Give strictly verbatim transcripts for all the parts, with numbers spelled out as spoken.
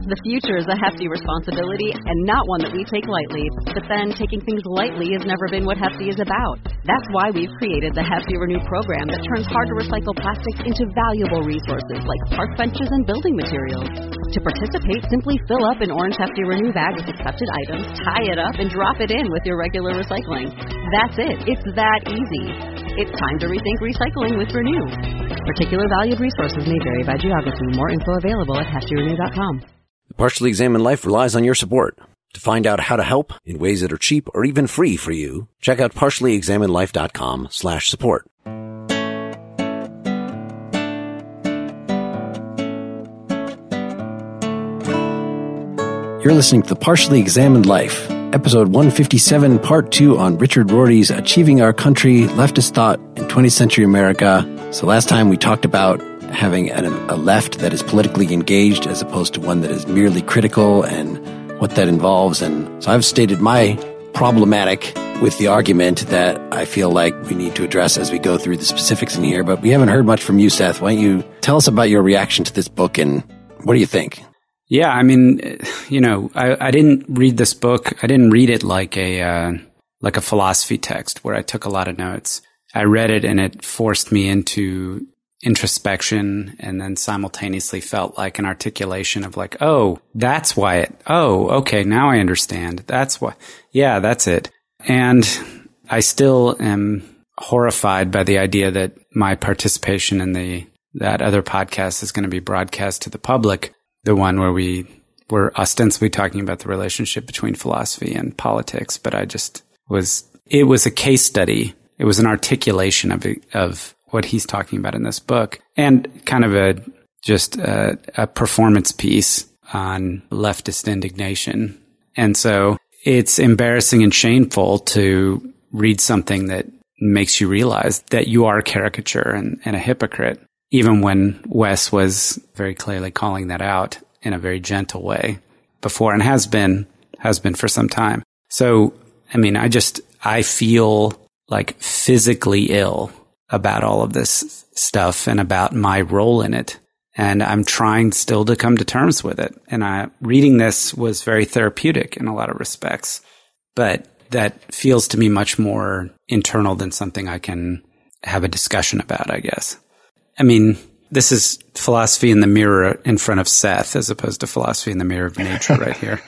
The future is a hefty responsibility and not one that we take lightly. But then taking things lightly has never been what Hefty is about. That's why we've created the Hefty Renew program that turns hard-to-recycle plastics into valuable resources like park benches and building materials. To participate, simply fill up an orange Hefty Renew bag with accepted items, tie it up, and drop it in with your regular recycling. That's it. It's that easy. It's time to rethink recycling with Renew. Particular valued resources may vary by geography. More info available at hefty renew dot com. The Partially Examined Life relies on your support. To find out how to help in ways that are cheap or even free for you, check out partially examined life dot com slash support. You're listening to The Partially Examined Life, episode one fifty-seven, part two on Richard Rorty's Achieving Our Country, Leftist Thought in twentieth Century America. So last time we talked about having a, a left that is politically engaged as opposed to one that is merely critical and what that involves. And so I've stated my problematic with the argument that I feel like we need to address as we go through the specifics in here. But we haven't heard much from you, Seth. Why don't you tell us about your reaction to this book and what do you think? Yeah, I mean, you know, I, I didn't read this book. I didn't read it like a uh, like a philosophy text where I took a lot of notes. I read it and it forced me into introspection and then simultaneously felt like an articulation of like, oh, that's why it, oh, okay, now I understand. That's why, yeah, that's it. And I still am horrified by the idea that my participation in the that other podcast is going to be broadcast to the public. The one where we were ostensibly talking about the relationship between philosophy and politics, but I just was, it was a case study. It was an articulation of, of what he's talking about in this book and kind of a, just a, a performance piece on leftist indignation. And so it's embarrassing and shameful to read something that makes you realize that you are a caricature and, and a hypocrite. Even when Wes was very clearly calling that out in a very gentle way before and has been, has been for some time. So, I mean, I just, I feel like physically ill about all of this stuff and about my role in it. And I'm trying still to come to terms with it. And I, reading this was very therapeutic in a lot of respects, but that feels to me much more internal than something I can have a discussion about, I guess. I mean, this is philosophy in the mirror in front of Seth as opposed to philosophy in the mirror of nature right here.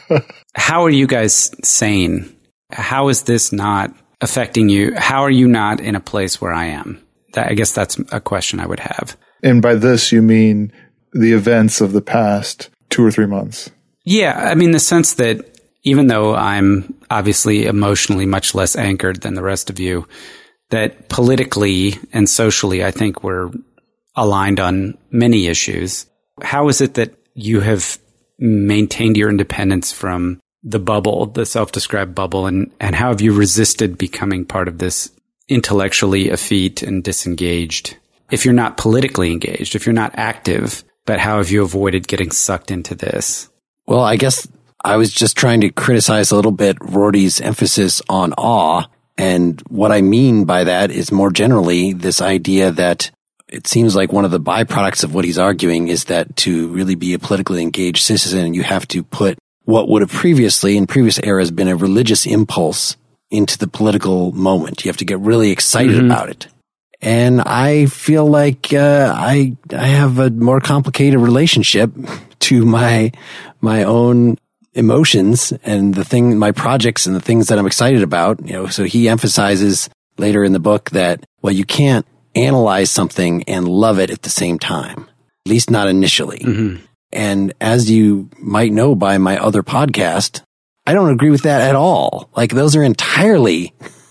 How are you guys sane? How is this not affecting you? How are you not in a place where I am? That, I guess that's a question I would have. And by this, you mean the events of the past two or three months? Yeah, I mean, the sense that even though I'm obviously emotionally much less anchored than the rest of you, that politically and socially, I think we're aligned on many issues. How is it that you have maintained your independence from the bubble, the self-described bubble, and, and how have you resisted becoming part of this intellectually effete and disengaged? If you're not politically engaged, if you're not active, but how have you avoided getting sucked into this? Well, I guess I was just trying to criticize a little bit Rorty's emphasis on awe. And what I mean by that is more generally this idea that it seems like one of the byproducts of what he's arguing is that to really be a politically engaged citizen, you have to put what would have previously, in previous eras, been a religious impulse into the political moment. You have to get really excited mm-hmm. about it. And I feel like uh, I I have a more complicated relationship to my my own emotions and the thing, my projects and the things that I'm excited about. You know, so he emphasizes later in the book that, well, you can't analyze something and love it at the same time, at least not initially. Mm-hmm. And as you might know by my other podcast, I don't agree with that at all. Like those are entirely,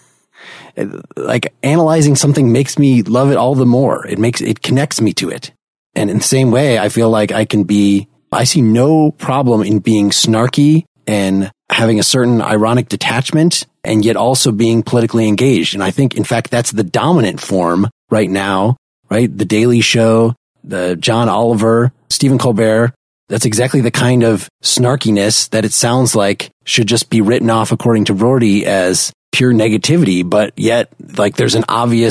like analyzing something makes me love it all the more. It makes, it connects me to it. And in the same way, I feel like I can be, I see no problem in being snarky and having a certain ironic detachment and yet also being politically engaged. And I think, in fact, that's the dominant form right now, right? The Daily Show, the John Oliver, Stephen Colbert. That's exactly the kind of snarkiness that it sounds like should just be written off according to Rorty as pure negativity. But yet, like, there's an obvious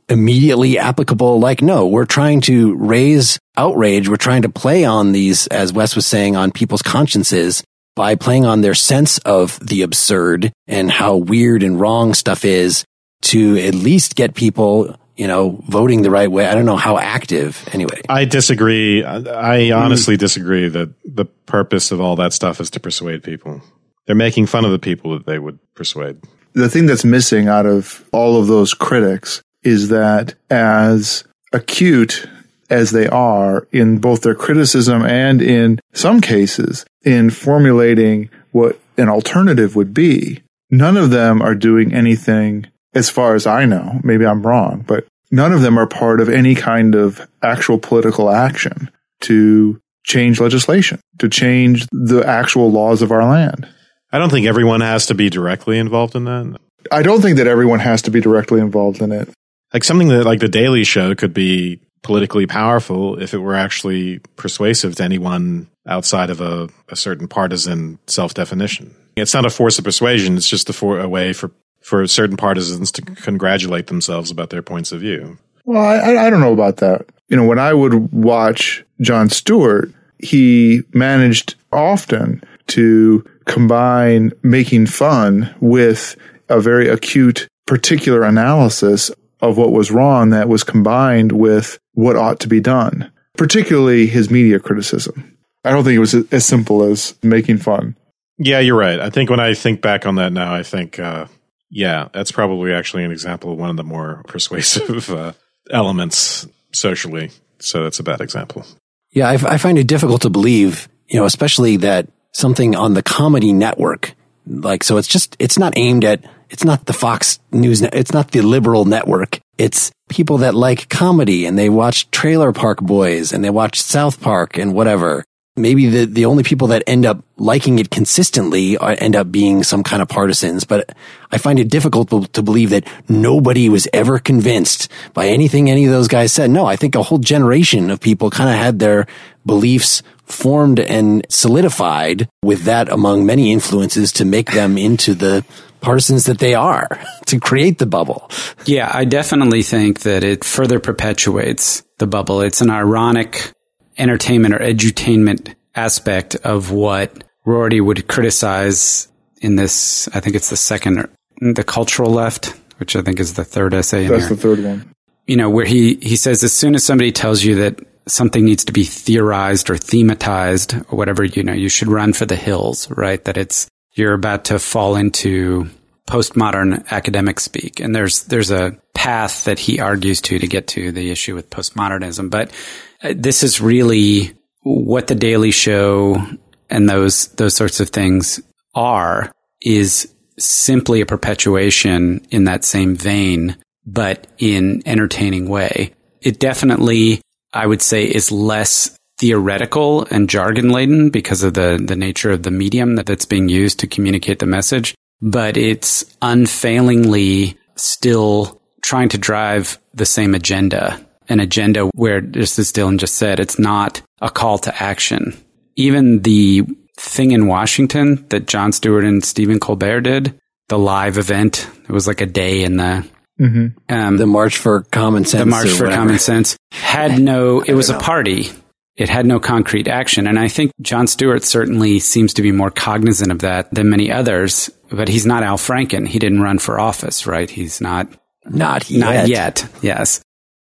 immediately applicable. Like, no, we're trying to raise outrage. We're trying to play on these, as Wes was saying, on people's consciences by playing on their sense of the absurd and how weird and wrong stuff is to at least get people, you know, voting the right way. I don't know how active anyway. I disagree. I honestly mm. disagree that the purpose of all that stuff is to persuade people. They're making fun of the people that they would persuade. The thing that's missing out of all of those critics is that as acute as they are in both their criticism and in some cases in formulating what an alternative would be, none of them are doing anything, as far as I know, maybe I'm wrong, but none of them are part of any kind of actual political action to change legislation, to change the actual laws of our land. I don't think everyone has to be directly involved in that. I don't think that everyone has to be directly involved in it. Like something that like The Daily Show could be politically powerful if it were actually persuasive to anyone outside of a, a certain partisan self-definition. It's not a force of persuasion. It's just a, for, a way for, for certain partisans to congratulate themselves about their points of view. Well, I, I don't know about that. You know, when I would watch Jon Stewart, he managed often to combine making fun with a very acute, particular analysis of what was wrong that was combined with what ought to be done, particularly his media criticism. I don't think it was as simple as making fun. Yeah, you're right. I think when I think back on that now, I think, uh, yeah, that's probably actually an example of one of the more persuasive uh, elements socially. So that's a bad example. Yeah, I, I find it difficult to believe, you know, especially that something on the comedy network, like, so it's just, it's not aimed at, it's not the Fox News, it's not the liberal network. It's people that like comedy and they watch Trailer Park Boys and they watch South Park and whatever. Maybe the, the only people that end up liking it consistently are, end up being some kind of partisans, but I find it difficult to, to believe that nobody was ever convinced by anything any of those guys said. No, I think a whole generation of people kind of had their beliefs formed and solidified with that among many influences to make them into the partisans that they are, to create the bubble. Yeah, I definitely think that it further perpetuates the bubble. It's an ironic entertainment or edutainment aspect of what Rorty would criticize in this, I think it's the second, the cultural left, which I think is the third essay in That's there. the third one. You know, where he, he says as soon as somebody tells you that something needs to be theorized or thematized or whatever, you know, you should run for the hills, right? That it's, you're about to fall into postmodern academic speak. And there's, there's a path that he argues to, to get to the issue with postmodernism. But this is really what The Daily Show and those, those sorts of things are, is simply a perpetuation in that same vein, but in entertaining way. It definitely, I would say, is less theoretical and jargon laden because of the, the nature of the medium that that's being used to communicate the message, but it's unfailingly still trying to drive the same agenda, an agenda where, just as Dylan just said, it's not a call to action. Even the thing in Washington that Jon Stewart and Stephen Colbert did, the live event, it was like a day in the mm-hmm. um, the March for Common Sense. The March for Common Sense had no, it was a party. It had no concrete action. And I think Jon Stewart certainly seems to be more cognizant of that than many others, but he's not Al Franken. He didn't run for office, right? He's not. Not yet. Not yet, yes.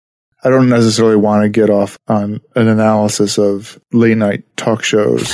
I don't necessarily want to get off on an analysis of late night talk shows.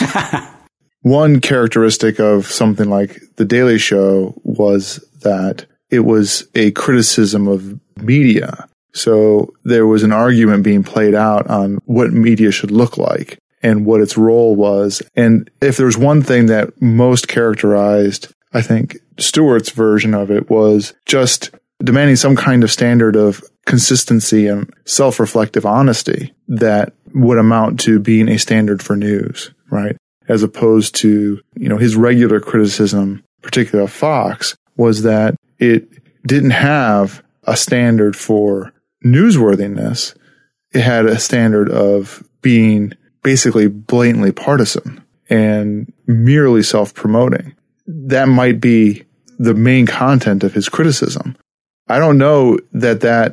One characteristic of something like The Daily Show was that it was a criticism of media. So there was an argument being played out on what media should look like and what its role was. And if there's one thing that most characterized, I think, Stewart's version of it was just demanding some kind of standard of consistency and self-reflective honesty that would amount to being a standard for news, right? As opposed to, you know, his regular criticism, particularly of Fox, was that it didn't have a standard for newsworthiness. It had a standard of being basically blatantly partisan and merely self-promoting. That might be the main content of his criticism. I don't know that that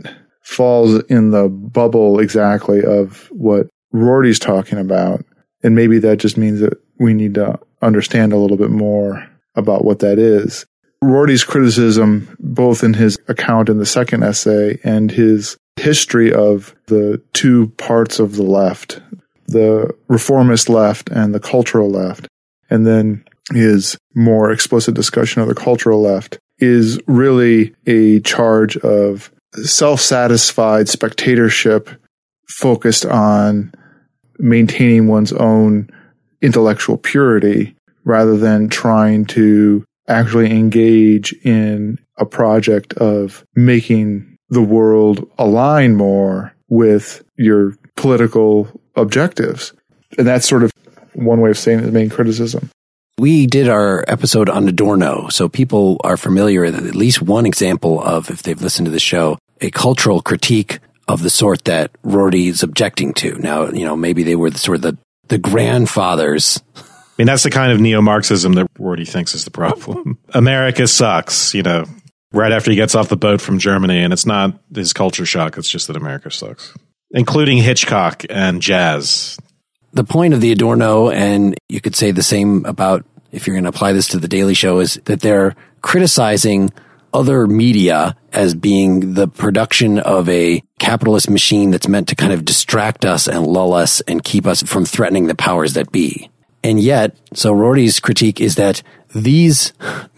falls in the bubble exactly of what Rorty's talking about. And maybe that just means that we need to understand a little bit more about what that is. Rorty's criticism, both in his account in the second essay and his history of the two parts of the left, the reformist left and the cultural left, and then his more explicit discussion of the cultural left, is really a charge of self-satisfied spectatorship focused on maintaining one's own intellectual purity rather than trying to actually engage in a project of making the world align more with your political objectives. And that's sort of one way of saying the main criticism. We did our episode on Adorno, so people are familiar with at least one example of, if they've listened to the show, a cultural critique of the sort that Rorty is objecting to. Now, you know, maybe they were the sort of the, the grandfathers. I mean, that's the kind of neo-Marxism that Rorty thinks is the problem. America sucks, you know, right after he gets off the boat from Germany, and it's not his culture shock, it's just that America sucks. Including Hitchcock and jazz. The point of the Adorno, and you could say the same about, if you're going to apply this to The Daily Show, is that they're criticizing other media as being the production of a capitalist machine that's meant to kind of distract us and lull us and keep us from threatening the powers that be. And yet, so Rorty's critique is that these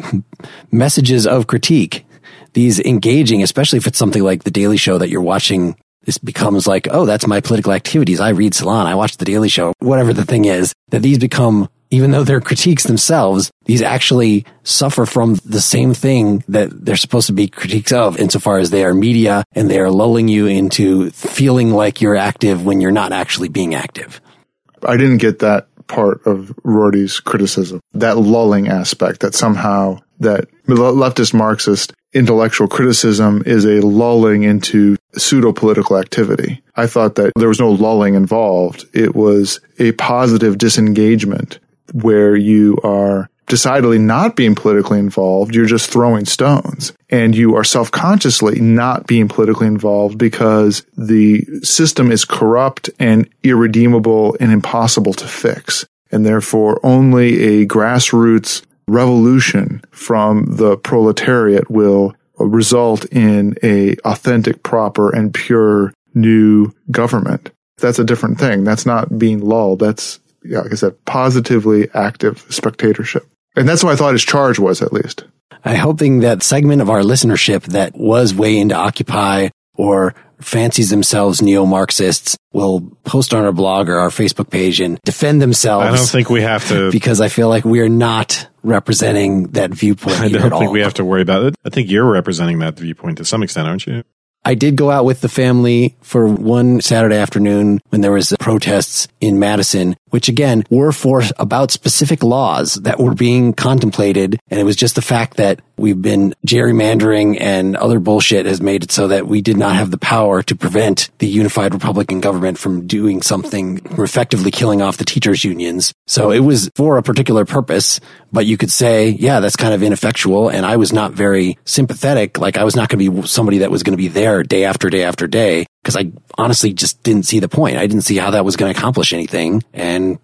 messages of critique, these engaging, especially if it's something like The Daily Show that you're watching, this becomes like, oh, that's my political activities. I read Salon, I watch The Daily Show, whatever the thing is, that these become, even though they're critiques themselves, these actually suffer from the same thing that they're supposed to be critiques of, insofar as they are media and they are lulling you into feeling like you're active when you're not actually being active. I didn't get that part of Rorty's criticism, that lulling aspect, that somehow that leftist Marxist intellectual criticism is a lulling into pseudo-political activity. I thought that there was no lulling involved. It was a positive disengagement where you are decidedly not being politically involved. You're just throwing stones. And you are self-consciously not being politically involved because the system is corrupt and irredeemable and impossible to fix. And therefore, only a grassroots revolution from the proletariat will result in a authentic, proper, and pure new government. That's a different thing. That's not being lulled. That's, yeah, like I said, positively active spectatorship. And that's what I thought his charge was, at least. I'm hoping that segment of our listenership that was way into Occupy or fancies themselves neo-Marxists will post on our blog or our Facebook page and defend themselves. I don't think we have to. Because I feel like we are not representing that viewpoint I don't at think all. we have to worry about it. I think you're representing that viewpoint to some extent, aren't you? I did go out with the family for one Saturday afternoon when there was protests in Madison, which again were for about specific laws that were being contemplated. And it was just the fact that we've been gerrymandering and other bullshit has made it so that we did not have the power to prevent the unified Republican government from doing something, from effectively killing off the teachers' unions. So it was for a particular purpose, but you could say, yeah, that's kind of ineffectual. And I was not very sympathetic. Like I was not going to be somebody that was going to be there day after day after day, because I honestly just didn't see the point. I didn't see how that was going to accomplish anything. And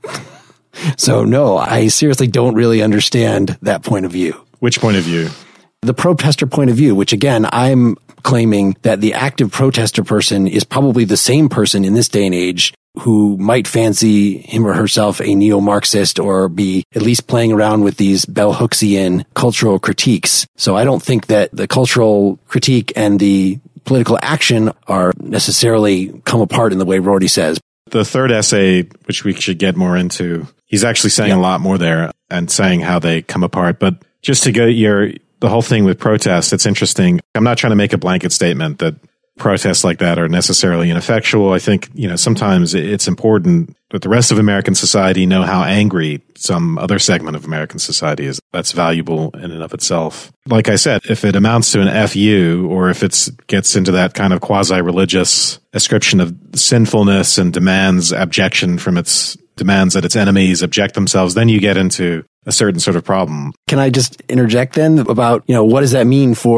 so, no, I seriously don't really understand that point of view. Which point of view? The protester point of view, which again, I'm claiming that the active protester person is probably the same person in this day and age who might fancy him or herself a neo-Marxist or be at least playing around with these bell Hooksian cultural critiques. So I don't think that the cultural critique and the political action are necessarily come apart in the way Rorty says. The third essay, which we should get more into, he's actually saying yeah. a lot more there and saying how they come apart. But just to go your the whole thing with protests, it's interesting. I'm not trying to make a blanket statement that protests like that are necessarily ineffectual. I think, you know, sometimes it's important that the rest of American society know how angry some other segment of American society is. That's valuable in and of itself. Like I said, if it amounts to an F U, or if it gets into that kind of quasi-religious ascription of sinfulness and demands abjection from its demands that its enemies object themselves, then you get into a certain sort of problem. Can I just interject then about, you know, what does that mean for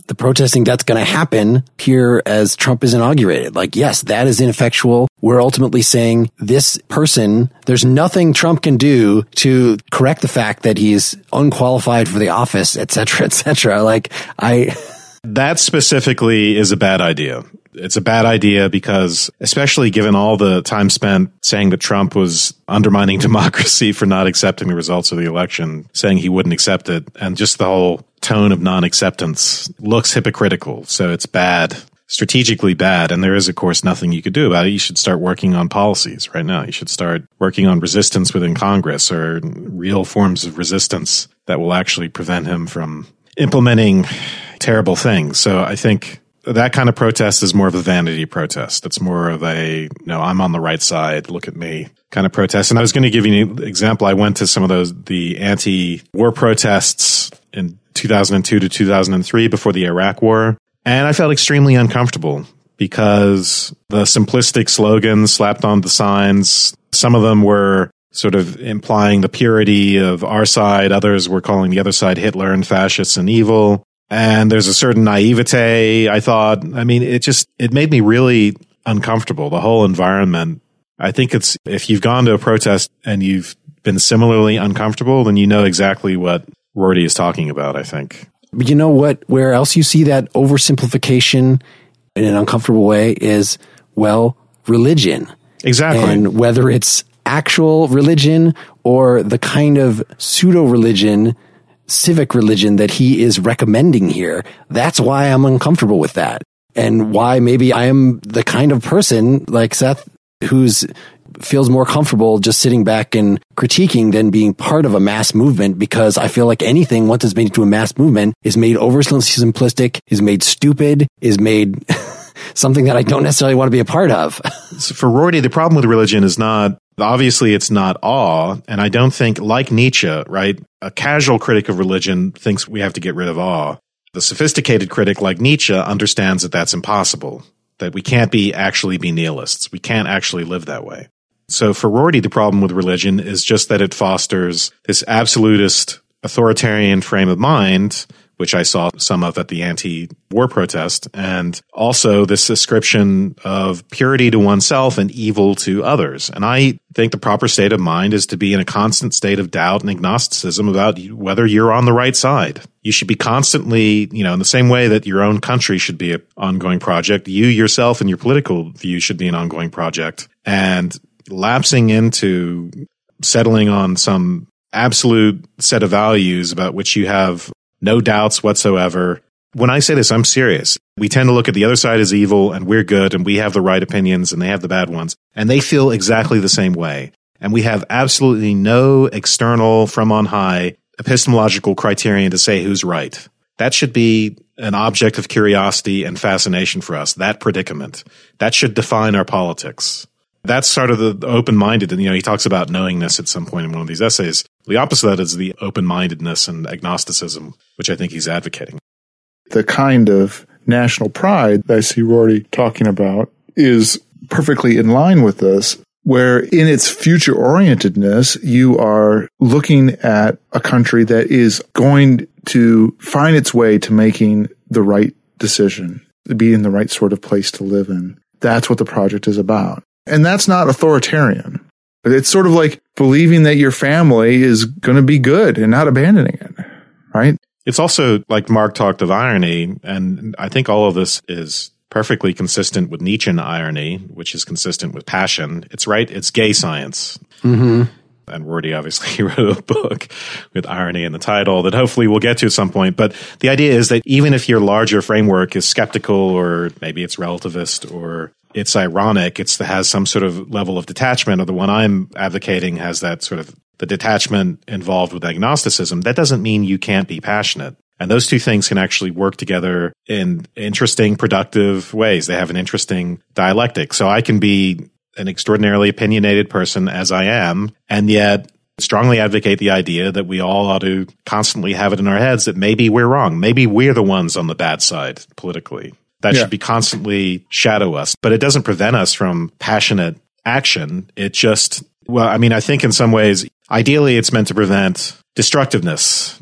the protesting that's going to happen here as Trump is inaugurated. Like, yes, that is ineffectual. We're ultimately saying this person, there's nothing Trump can do to correct the fact that he's unqualified for the office, et cetera, et cetera. Like, I... That specifically is a bad idea. It's a bad idea because, especially given all the time spent saying that Trump was undermining democracy for not accepting the results of the election, saying he wouldn't accept it, and just the whole tone of non-acceptance looks hypocritical. So it's bad, strategically bad. And there is, of course, nothing you could do about it. You should start working on policies right now. You should start working on resistance within Congress or real forms of resistance that will actually prevent him from implementing terrible things. So I think that kind of protest is more of a vanity protest. It's more of a, you know, I'm on the right side, look at me kind of protest. And I was going to give you an example. I went to some of those, the anti-war protests in two thousand two to two thousand three before the Iraq War. And I felt extremely uncomfortable because the simplistic slogans slapped on the signs, some of them were sort of implying the purity of our side. Others were calling the other side Hitler and fascists and evil. And there's a certain naivete, I thought. I mean, it just, it made me really uncomfortable, the whole environment. I think it's, if you've gone to a protest and you've been similarly uncomfortable, then you know exactly what Rorty is talking about, I think. But you know what, where else you see that oversimplification in an uncomfortable way is, well, religion. Exactly. And whether it's actual religion or the kind of pseudo-religion, civic religion that he is recommending here. That's why I'm uncomfortable with that. And why maybe I am the kind of person like Seth who's feels more comfortable just sitting back and critiquing than being part of a mass movement, because I feel like anything once it's made into a mass movement is made over simplistic, is made stupid, is made something that I don't necessarily want to be a part of. So for Rorty, the problem with religion is not, obviously it's not awe. And I don't think, like Nietzsche, right, a casual critic of religion thinks we have to get rid of awe. The sophisticated critic like Nietzsche understands that that's impossible, that we can't be actually be nihilists. We can't actually live that way. So for Rorty, the problem with religion is just that it fosters this absolutist authoritarian frame of mind, which I saw some of at the anti-war protest, and also this ascription of purity to oneself and evil to others. And I think the proper state of mind is to be in a constant state of doubt and agnosticism about whether you're on the right side. You should be constantly, you know, in the same way that your own country should be an ongoing project, you yourself and your political view should be an ongoing project. And lapsing into settling on some absolute set of values about which you have no doubts whatsoever. When I say this, I'm serious. We tend to look at the other side as evil and we're good and we have the right opinions and they have the bad ones. And they feel exactly the same way. And we have absolutely no external from on high epistemological criterion to say who's right. That should be an object of curiosity and fascination for us, that predicament. That should define our politics. That's sort of the open-minded, and you know, he talks about knowingness at some point in one of these essays. The opposite of that is the open-mindedness and agnosticism, which I think he's advocating. The kind of national pride that I see Rorty talking about is perfectly in line with this, where in its future-orientedness, you are looking at a country that is going to find its way to making the right decision, to be in the right sort of place to live in. That's what the project is about. And that's not authoritarian. It's sort of like believing that your family is going to be good and not abandoning it, right? It's also, like Mark talked of irony, and I think all of this is perfectly consistent with Nietzschean irony, which is consistent with passion. It's right, it's gay science. Mm-hmm. And Rorty obviously wrote a book with irony in the title that hopefully we'll get to at some point. But the idea is that even if your larger framework is skeptical, or maybe it's relativist, or it's ironic, it's that has some sort of level of detachment, or the one I'm advocating has that sort of the detachment involved with agnosticism, that doesn't mean you can't be passionate. And those two things can actually work together in interesting, productive ways. They have an interesting dialectic. So I can be an extraordinarily opinionated person as I am, and yet strongly advocate the idea that we all ought to constantly have it in our heads that maybe we're wrong. Maybe we're the ones on the bad side politically. That yeah. should be constantly shadow us. But it doesn't prevent us from passionate action. It just, well, I mean, I think in some ways, ideally it's meant to prevent destructiveness.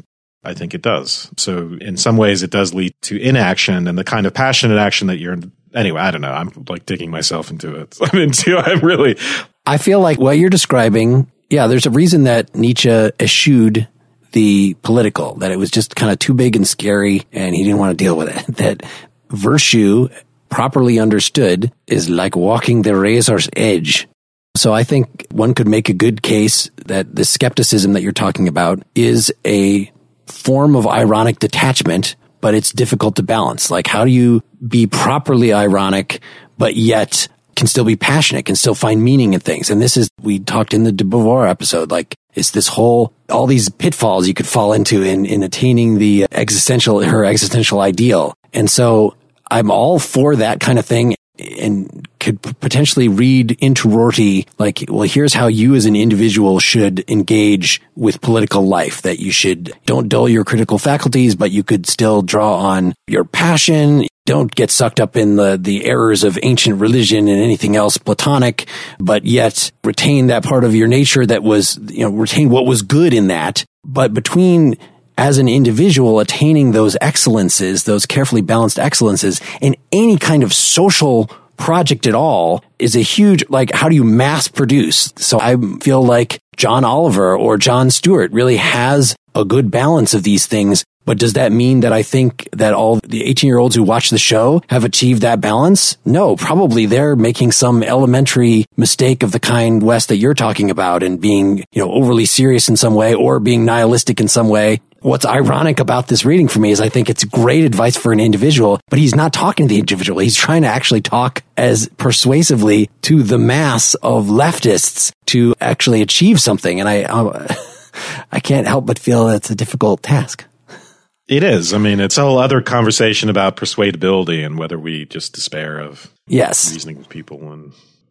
I think it does. So in some ways, it does lead to inaction and the kind of passionate action that you're. Anyway, I don't know. I'm like digging myself into it. I'm into. I'm really. I feel like what you're describing. Yeah, there's a reason that Nietzsche eschewed the political. That it was just kind of too big and scary, and he didn't want to deal with it. That virtue, properly understood, is like walking the razor's edge. So I think one could make a good case that the skepticism that you're talking about is a form of ironic detachment, but it's difficult to balance. Like, how do you be properly ironic, but yet can still be passionate, can still find meaning in things? And this is, we talked in the de Beauvoir episode, like, it's this whole, all these pitfalls you could fall into in, in attaining the existential, her existential ideal. And so I'm all for that kind of thing, and could potentially read into Rorty like, well, here's how you as an individual should engage with political life, that you should don't dull your critical faculties, but you could still draw on your passion. Don't get sucked up in the, the errors of ancient religion and anything else Platonic, but yet retain that part of your nature that was, you know, retain what was good in that. But between as an individual attaining those excellences, those carefully balanced excellences in any kind of social project at all is a huge, like, how do you mass produce? So I feel like John Oliver or Jon Stewart really has a good balance of these things. But does that mean that I think that all the eighteen-year-olds who watch the show have achieved that balance? No, probably they're making some elementary mistake of the kind, Wes, that you're talking about, and being, you know, overly serious in some way or being nihilistic in some way. What's ironic about this reading for me is I think it's great advice for an individual, but he's not talking to the individual. He's trying to actually talk as persuasively to the mass of leftists to actually achieve something. And I, I, I can't help but feel that's a difficult task. It is. I mean, it's a whole other conversation about persuadability and whether we just despair of yes. reasoning with people. And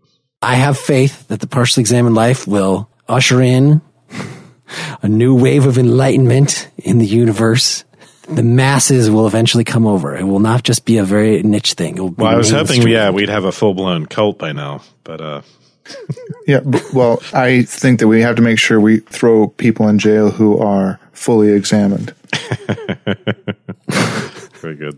I have faith that the Partially Examined Life will usher in a new wave of enlightenment in the universe. The masses will eventually come over. It will not just be a very niche thing. It will be well, I was mainstream. hoping, yeah, we'd have a full-blown cult by now, but uh yeah, but, well, I think that we have to make sure we throw people in jail who are fully examined. Very good.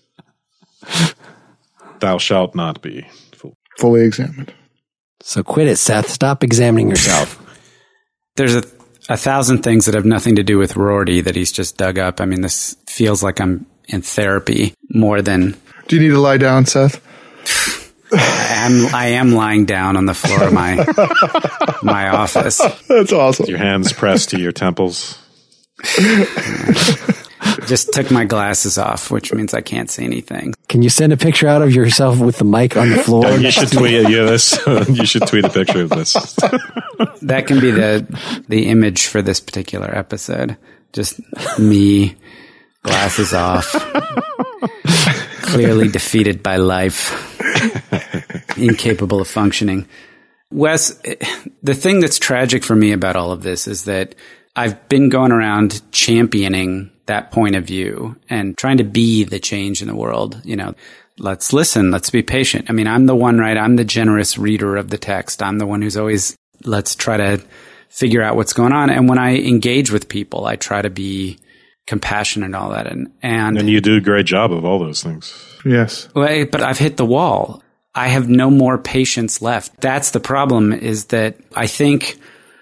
Thou shalt not be full. fully examined. So quit it, Seth. Stop examining yourself. There's a, a thousand things that have nothing to do with Rorty that he's just dug up. I mean, this feels like I'm in therapy more than... Do you need to lie down, Seth? I am, I am lying down on the floor of my my office. That's awesome. With your hands pressed to your temples. Just took my glasses off, which means I can't see anything. Can you send a picture out of yourself with the mic on the floor? Yeah, you should tweet yeah, this. You should tweet a picture of this. That can be the the image for this particular episode. Just me, glasses off, clearly defeated by life, incapable of functioning. Wes, the thing that's tragic for me about all of this is that I've been going around championing that point of view and trying to be the change in the world. You know, let's listen, let's be patient. I mean, I'm the one, right? I'm the generous reader of the text. I'm the one who's always, let's try to figure out what's going on. And when I engage with people, I try to be compassionate and all that. And, and, and you do a great job of all those things. Yes. Well, but I've hit the wall. I have no more patience left. That's the problem, is that I think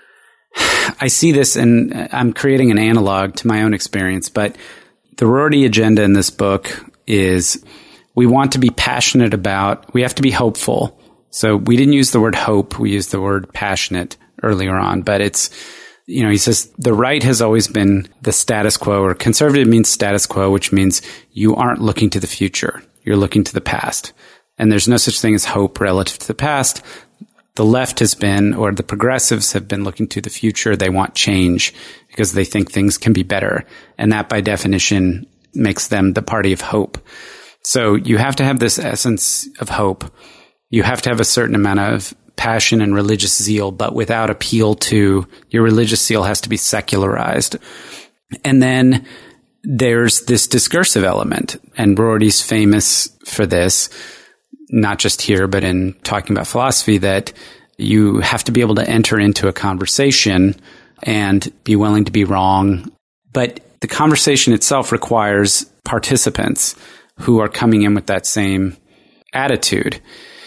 I see this, and I'm creating an analog to my own experience, but the Rorty agenda in this book is we want to be passionate about, we have to be hopeful. So we didn't use the word hope. We used the word passionate earlier on, but it's, you know, he says the right has always been the status quo, or conservative means status quo, which means you aren't looking to the future. You're looking to the past. And there's no such thing as hope relative to the past. The left has been, or the progressives have been looking to the future. They want change because they think things can be better. And that by definition makes them the party of hope. So you have to have this essence of hope. You have to have a certain amount of passion and religious zeal, but without appeal to, your religious zeal has to be secularized. And then there's this discursive element, and Rorty's famous for this, not just here, but in talking about philosophy, that you have to be able to enter into a conversation and be willing to be wrong. But the conversation itself requires participants who are coming in with that same attitude.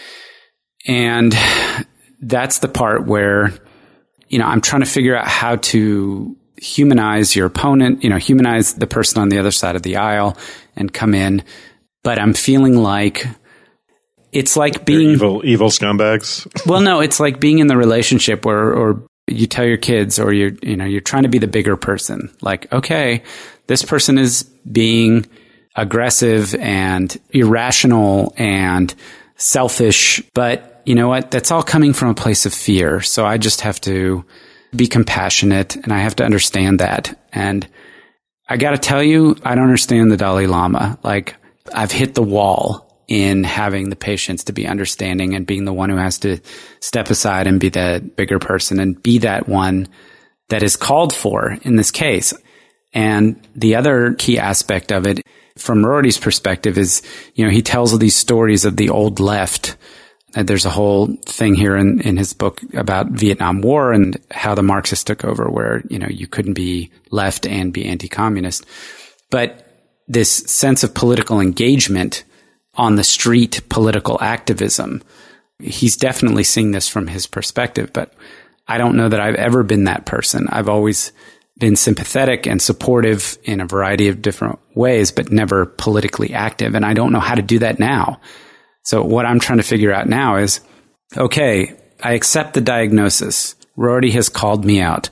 And that's the part where, you know, I'm trying to figure out how to humanize your opponent, you know, humanize the person on the other side of the aisle and come in. But I'm feeling like it's like being They're evil, evil scumbags. Well, no, it's like being in the relationship where, or you tell your kids, or you're, you know, you're trying to be the bigger person. Like, okay, this person is being aggressive and irrational and selfish, but you know what? That's all coming from a place of fear. So I just have to be compassionate, and I have to understand that. And I got to tell you, I don't understand the Dalai Lama. Like, I've hit the wall in having the patience to be understanding and being the one who has to step aside and be the bigger person and be that one that is called for in this case. And the other key aspect of it from Rorty's perspective is, you know, he tells all these stories of the old left. And there's a whole thing here in, in his book about Vietnam War and how the Marxists took over, where, you know, you couldn't be left and be anti-communist. But this sense of political engagement on the street, political activism, he's definitely seeing this from his perspective. But I don't know that I've ever been that person. I've always been sympathetic and supportive in a variety of different ways, but never politically active. And I don't know how to do that now. So what I'm trying to figure out now is, okay, I accept the diagnosis. Rorty has called me out.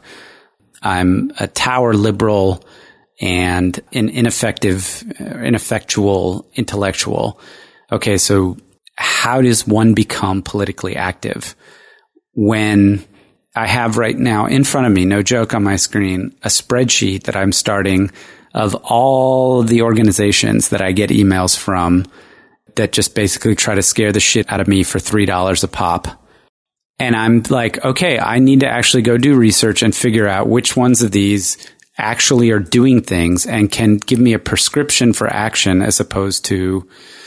I'm a tower liberal and an ineffective, ineffectual intellectual. Okay, so how does one become politically active when I have right now in front of me, no joke, on my screen, a spreadsheet that I'm starting of all the organizations that I get emails from that just basically try to scare the shit out of me for three dollars a pop. And I'm like, okay, I need to actually go do research and figure out which ones of these actually are doing things and can give me a prescription for action, as opposed to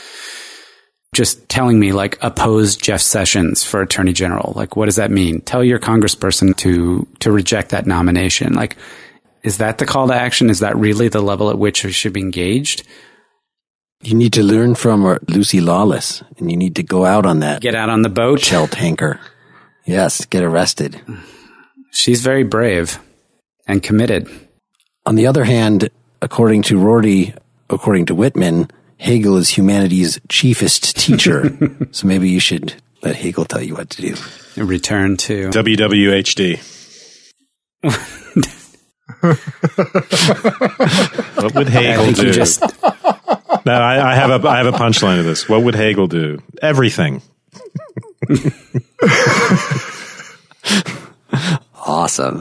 just telling me, like, oppose Jeff Sessions for Attorney General. Like, what does that mean? Tell your congressperson to, to reject that nomination. Like, is that the call to action? Is that really the level at which we should be engaged? You need to learn from Lucy Lawless, and you need to go out on that. Get out on the boat. Shell tanker. Yes, get arrested. She's very brave and committed. On the other hand, according to Rorty, according to Whitman, Hegel is humanity's chiefest teacher. So maybe you should let Hegel tell you what to do. Return to W W H D. What would Hegel do? Just... No, I, I have a I have a punchline to this. What would Hegel do? Everything. Awesome.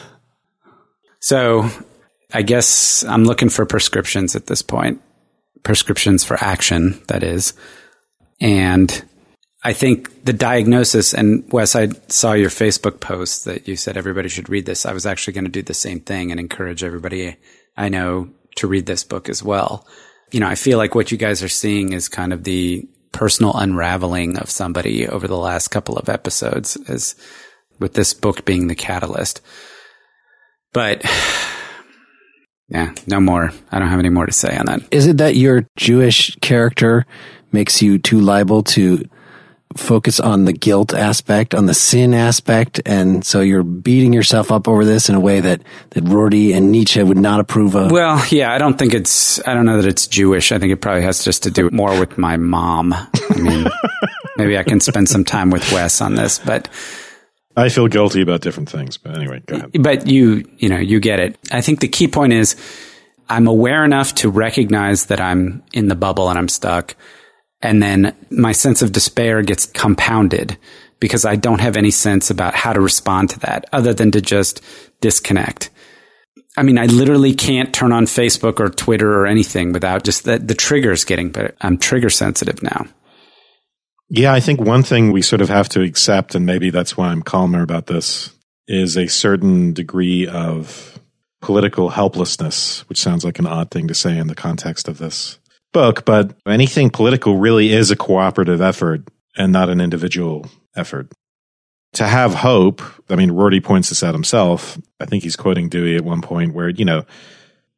So I guess I'm looking for prescriptions at this point. Prescriptions for action, that is. And I think the diagnosis, and Wes, I saw your Facebook post that you said everybody should read this. I was actually going to do the same thing and encourage everybody I know to read this book as well. You know, I feel like what you guys are seeing is kind of the personal unraveling of somebody over the last couple of episodes, as with this book being the catalyst. But yeah, no more. I don't have any more to say on that. Is it that your Jewish character makes you too liable to focus on the guilt aspect, on the sin aspect, and so you're beating yourself up over this in a way that, that Rorty and Nietzsche would not approve of? Well, yeah, I don't think it's, I don't know that it's Jewish. I think it probably has just to do more with my mom. I mean, maybe I can spend some time with Wes on this, but I feel guilty about different things, but anyway, go ahead. But you, you know, you get it. I think the key point is I'm aware enough to recognize that I'm in the bubble and I'm stuck. And then my sense of despair gets compounded because I don't have any sense about how to respond to that other than to just disconnect. I mean, I literally can't turn on Facebook or Twitter or anything without just the, the triggers getting, but I'm trigger sensitive now. Yeah, I think one thing we sort of have to accept, and maybe that's why I'm calmer about this, is a certain degree of political helplessness, which sounds like an odd thing to say in the context of this book, but anything political really is a cooperative effort and not an individual effort. To have hope, I mean, Rorty points this out himself. I think he's quoting Dewey at one point where, you know,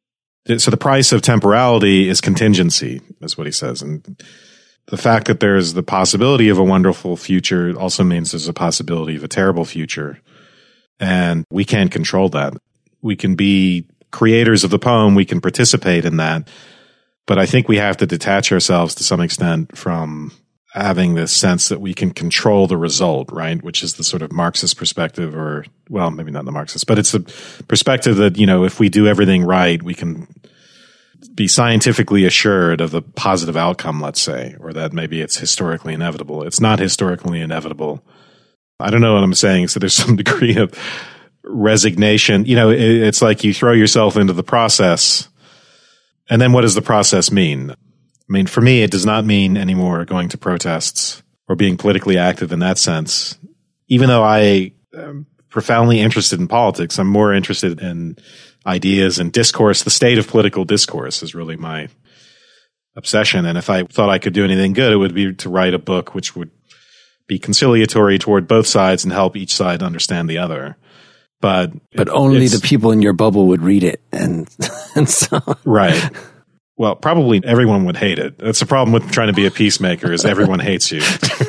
So the price of temporality is contingency, is what he says. And the fact that there's the possibility of a wonderful future also means there's a possibility of a terrible future. And we can't control that. We can be creators of the poem. We can participate in that. But I think we have to detach ourselves to some extent from having this sense that we can control the result, right? Which is the sort of Marxist perspective, or, well, maybe not the Marxist, but it's the perspective that, you know, if we do everything right, we can be scientifically assured of the positive outcome, let's say, or that maybe it's historically inevitable. It's not historically inevitable. I don't know what I'm saying. So there's some degree of resignation. You know, it, it's like you throw yourself into the process. And then what does the process mean? I mean, for me, it does not mean anymore going to protests or being politically active in that sense. Even though I am profoundly interested in politics, I'm more interested in ideas and discourse. The state of political discourse is really my obsession. And if I thought I could do anything good, it would be to write a book which would be conciliatory toward both sides and help each side understand the other. But but it, only the people in your bubble would read it, and and so right. Well, probably everyone would hate it. That's the problem with trying to be a peacemaker, is everyone hates you.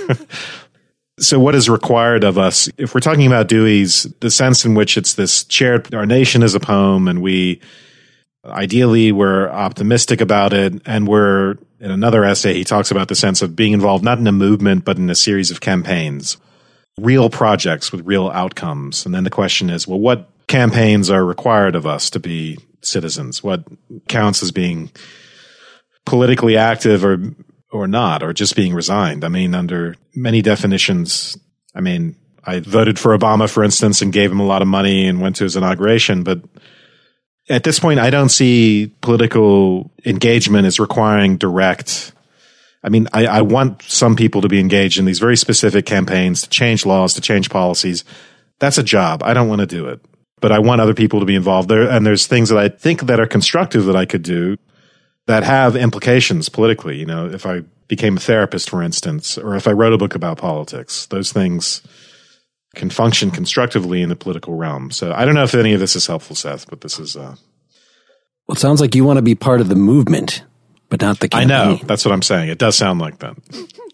So what is required of us, if we're talking about Dewey's, the sense in which it's this shared, our nation is a poem, and we, ideally, we're optimistic about it, and we're, in another essay, he talks about the sense of being involved not in a movement, but in a series of campaigns, real projects with real outcomes. And then the question is, well, what campaigns are required of us to be citizens? What counts as being politically active or or not, or just being resigned? I mean, under many definitions, I mean, I voted for Obama, for instance, and gave him a lot of money and went to his inauguration. But at this point, I don't see political engagement as requiring direct. I mean, I, I want some people to be engaged in these very specific campaigns to change laws, to change policies. That's a job. I don't want to do it. But I want other people to be involved there. And there's things that I think that are constructive that I could do that have implications politically. You know, if I became a therapist, for instance, or if I wrote a book about politics, those things can function constructively in the political realm. So I don't know if any of this is helpful, Seth, but this is... Uh, well, it sounds like you want to be part of the movement, but not the campaign. I know. That's what I'm saying. It does sound like that.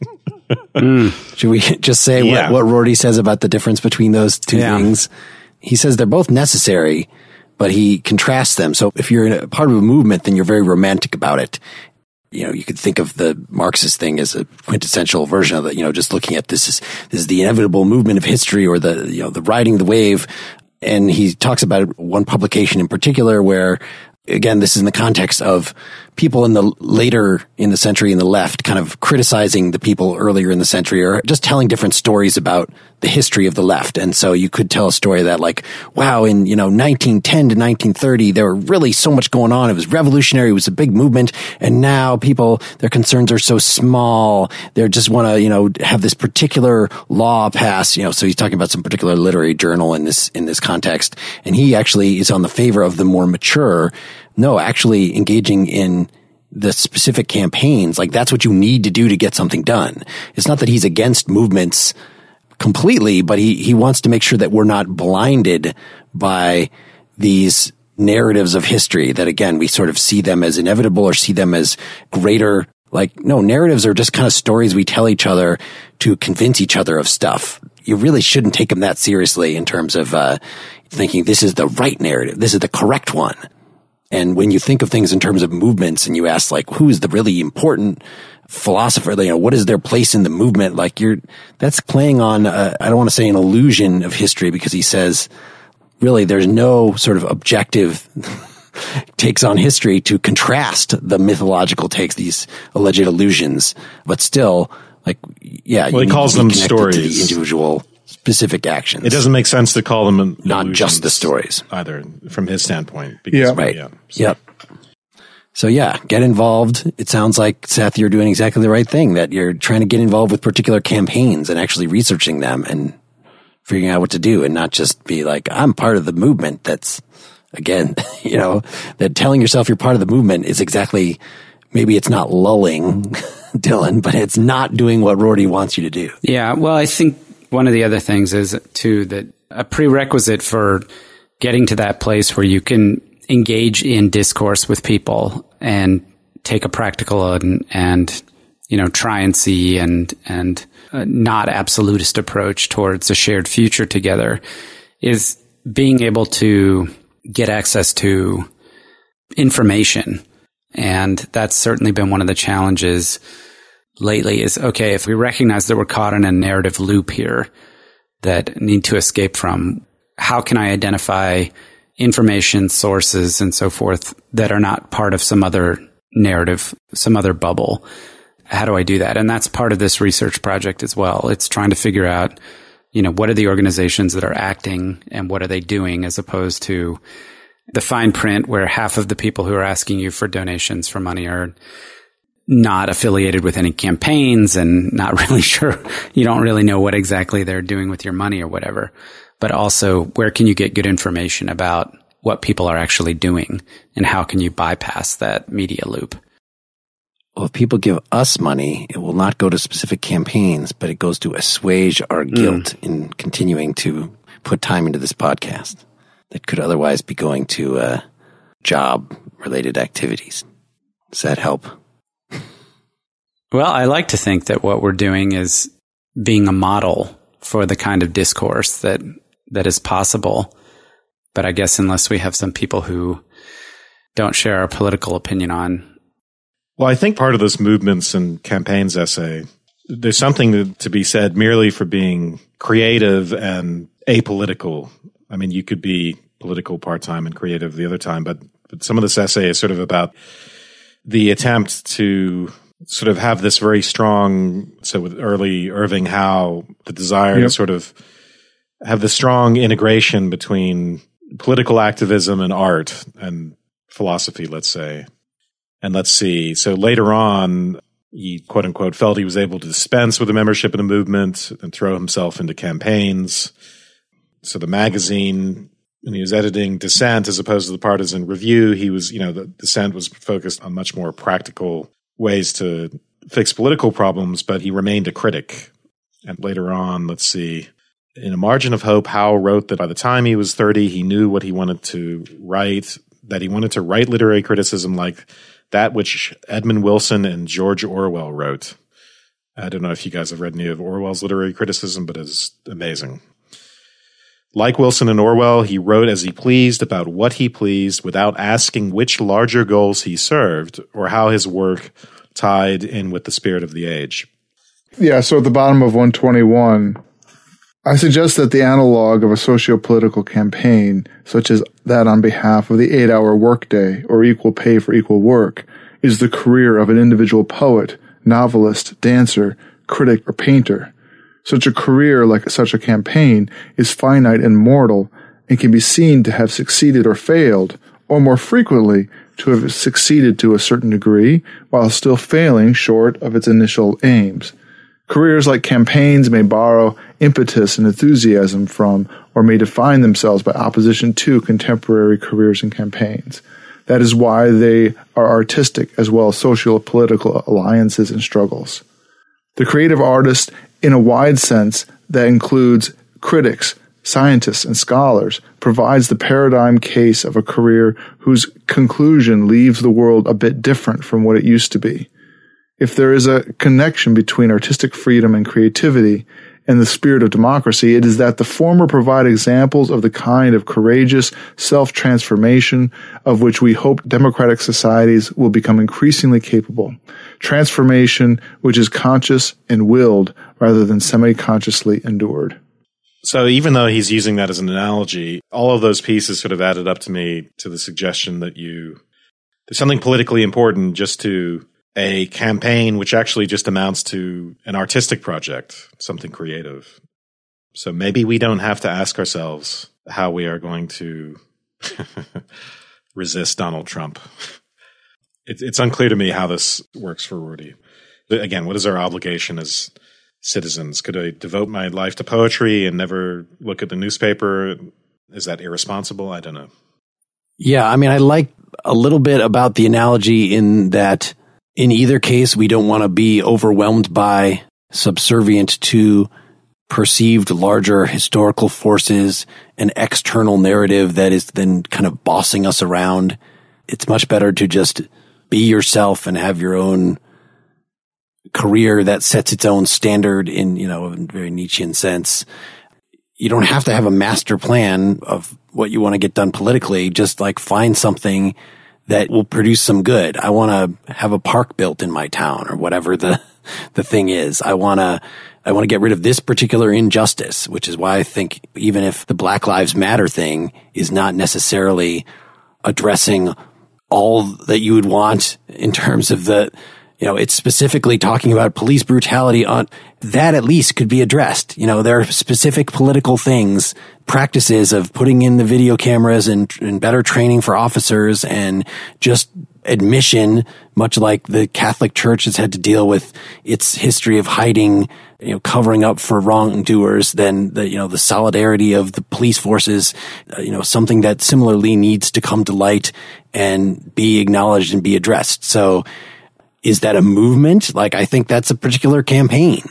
mm. Should we just say yeah. what, what Rorty says about the difference between those two yeah. things? He says they're both necessary, but he contrasts them. So if you're in a part of a movement, then you're very romantic about it. You know, you could think of the Marxist thing as a quintessential version of it, you know, just looking at this is, this is the inevitable movement of history, or the, you know, the riding the wave. And he talks about one publication in particular where, again, this is in the context of people in the later in the century in the left kind of criticizing the people earlier in the century, or just telling different stories about the history of the left. And so you could tell a story that, like, wow, in, you know, nineteen ten to nineteen thirty, there were really so much going on. It was revolutionary. It was a big movement. And now people, their concerns are so small. They just want to, you know, have this particular law passed, you know, so he's talking about some particular literary journal in this, in this context. And he actually is on the favor of the more mature. No, actually engaging in the specific campaigns, like that's what you need to do to get something done. It's not that he's against movements completely, but he, he wants to make sure that we're not blinded by these narratives of history that, again, we sort of see them as inevitable or see them as greater. Like, no, narratives are just kind of stories we tell each other to convince each other of stuff. You really shouldn't take them that seriously in terms of uh, thinking this is the right narrative, this is the correct one. And when you think of things in terms of movements and you ask, like, who is the really important philosopher, you know, what is their place in the movement? Like, you're, that's playing on, uh, I don't want to say an illusion of history, because he says, really, there's no sort of objective takes on history to contrast the mythological takes, these alleged illusions. But still, like, yeah, well, you he calls them stories. To the individual specific actions. It doesn't make sense to call them not just the stories either, from his standpoint. Because, yeah, right. Yeah, so. Yep. So yeah, get involved. It sounds like, Seth, you're doing exactly the right thing, that you're trying to get involved with particular campaigns and actually researching them and figuring out what to do, and not just be like, I'm part of the movement. That's, again, you know, that telling yourself you're part of the movement is exactly, maybe it's not lulling Dylan, but it's not doing what Rorty wants you to do. Yeah. Well, I think one of the other things is, too, that a prerequisite for getting to that place where you can engage in discourse with people and take a practical and, and you know, try and see and, and uh, not absolutist approach towards a shared future together is being able to get access to information. And that's certainly been one of the challenges lately is, okay, if we recognize that we're caught in a narrative loop here that need to escape from, how can I identify information sources and so forth that are not part of some other narrative, some other bubble? How do I do that? And that's part of this research project as well. It's trying to figure out, you know, what are the organizations that are acting and what are they doing, as opposed to the fine print where half of the people who are asking you for donations for money are not affiliated with any campaigns and not really sure. You don't really know what exactly they're doing with your money or whatever. But also, where can you get good information about what people are actually doing and how can you bypass that media loop? Well, if people give us money, it will not go to specific campaigns, but it goes to assuage our guilt mm. in continuing to put time into this podcast that could otherwise be going to uh, job-related activities. Does that help? Well, I like to think that what we're doing is being a model for the kind of discourse that that is possible. But I guess unless we have some people who don't share our political opinion on. Well, I think part of this movements and campaigns essay, there's something to be said merely for being creative and apolitical. I mean, you could be political part-time and creative the other time, but, but some of this essay is sort of about the attempt to sort of have this very strong, so with early Irving Howe, the desire yep. to sort of have the strong integration between political activism and art and philosophy, let's say. And let's see. So later on, he, quote unquote, felt he was able to dispense with the membership in the movement and throw himself into campaigns. So the magazine, when he was editing Dissent as opposed to the Partisan Review, he was, you know, the Dissent was focused on much more practical ways to fix political problems, but he remained a critic. And later on, let's see, in A Margin of Hope, Howe wrote that by the time he was thirty, he knew what he wanted to write, that he wanted to write literary criticism like that which Edmund Wilson and George Orwell wrote. I don't know if you guys have read any of Orwell's literary criticism, but it's amazing. Like Wilson and Orwell, he wrote as he pleased about what he pleased without asking which larger goals he served or how his work tied in with the spirit of the age. Yeah, so at the bottom of one twenty-one, I suggest that the analog of a socio-political campaign, such as that on behalf of the eight-hour workday or equal pay for equal work, is the career of an individual poet, novelist, dancer, critic, or painter. Such a career, like such a campaign, is finite and mortal and can be seen to have succeeded or failed, or more frequently, to have succeeded to a certain degree while still failing short of its initial aims. Careers like campaigns may borrow impetus and enthusiasm from, or may define themselves by opposition to, contemporary careers and campaigns. That is why they are artistic as well as social political alliances and struggles. The creative artist, in a wide sense that includes critics, scientists, and scholars, provides the paradigm case of a career whose conclusion leaves the world a bit different from what it used to be. If there is a connection between artistic freedom and creativity and the spirit of democracy, it is that the former provide examples of the kind of courageous self-transformation of which we hope democratic societies will become increasingly capable. Transformation which is conscious and willed rather than semi-consciously endured. So even though he's using that as an analogy, all of those pieces sort of added up to me to the suggestion that you, there's something politically important just to a campaign which actually just amounts to an artistic project, something creative. So maybe we don't have to ask ourselves how we are going to resist Donald Trump. It, it's unclear to me how this works for Rorty. Again, what is our obligation as citizens? Could I devote my life to poetry and never look at the newspaper? Is that irresponsible? I don't know. Yeah, I mean, I like a little bit about the analogy in that in either case, we don't want to be overwhelmed by, subservient to perceived larger historical forces, an external narrative that is then kind of bossing us around. It's much better to just be yourself and have your own career that sets its own standard in, you know, a very Nietzschean sense. You don't have to have a master plan of what you want to get done politically. Just like find something that will produce some good. I want to have a park built in my town or whatever the, the thing is. I want to, I want to get rid of this particular injustice, which is why I think even if the Black Lives Matter thing is not necessarily addressing all that you would want in terms of the, you know, it's specifically talking about police brutality on that at least could be addressed. You know, there are specific political things, practices of putting in the video cameras and, and better training for officers and just admission, much like the Catholic Church has had to deal with its history of hiding, you know, covering up for wrongdoers, then the, you know, the solidarity of the police forces, uh, you know, something that similarly needs to come to light and be acknowledged and be addressed. So, is that a movement? Like, I think that's a particular campaign.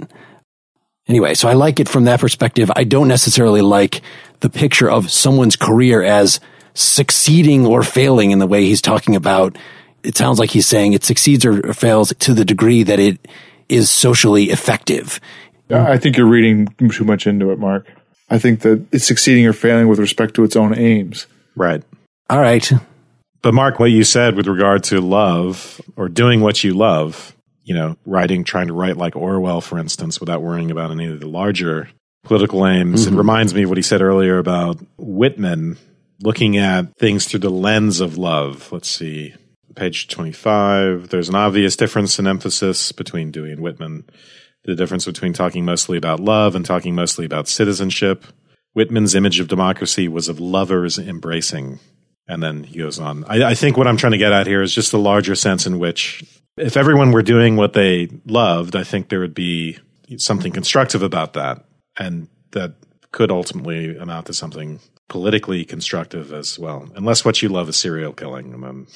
Anyway, so I like it from that perspective. I don't necessarily like the picture of someone's career as succeeding or failing in the way he's talking about. It sounds like he's saying it succeeds or fails to the degree that it is socially effective. I think you're reading too much into it, Mark. I think that it's succeeding or failing with respect to its own aims. Right. All right. But Mark, what you said with regard to love or doing what you love, you know, writing, trying to write like Orwell, for instance, without worrying about any of the larger political aims. Mm-hmm. It reminds me of what he said earlier about Whitman looking at things through the lens of love. Let's see, page twenty-five. There's an obvious difference in emphasis between Dewey and Whitman. The difference between talking mostly about love and talking mostly about citizenship. Whitman's image of democracy was of lovers embracing. And then he goes on. I, I think what I'm trying to get at here is just the larger sense in which if everyone were doing what they loved, I think there would be something constructive about that. And that could ultimately amount to something politically constructive as well. Unless what you love is serial killing. And then,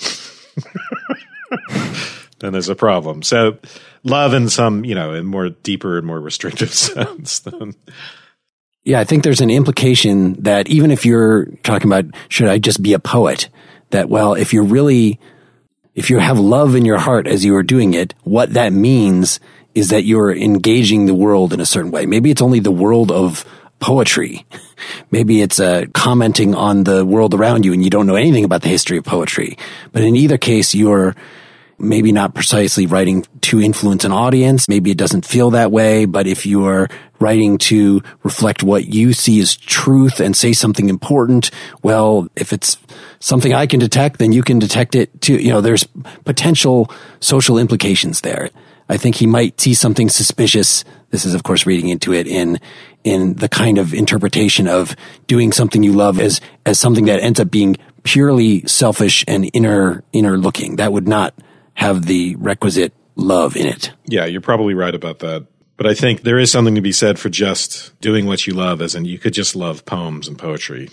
then there's a problem. So love in some, you know, in more deeper and more restrictive sense than... Yeah, I think there's an implication that even if you're talking about, should I just be a poet? That, well, if you're really, if you have love in your heart as you are doing it, what that means is that you're engaging the world in a certain way. Maybe it's only the world of poetry. Maybe it's uh, commenting on the world around you and you don't know anything about the history of poetry. But in either case, you're maybe not precisely writing to influence an audience. Maybe it doesn't feel that way. But if you are writing to reflect what you see as truth and say something important, well, if it's something I can detect, then you can detect it too. You know, there's potential social implications there. I think he might see something suspicious. This is, of course, reading into it in, in the kind of interpretation of doing something you love as, as something that ends up being purely selfish and inner, inner looking. That would not have the requisite love in it. Yeah, you're probably right about that. But I think there is something to be said for just doing what you love, as in you could just love poems and poetry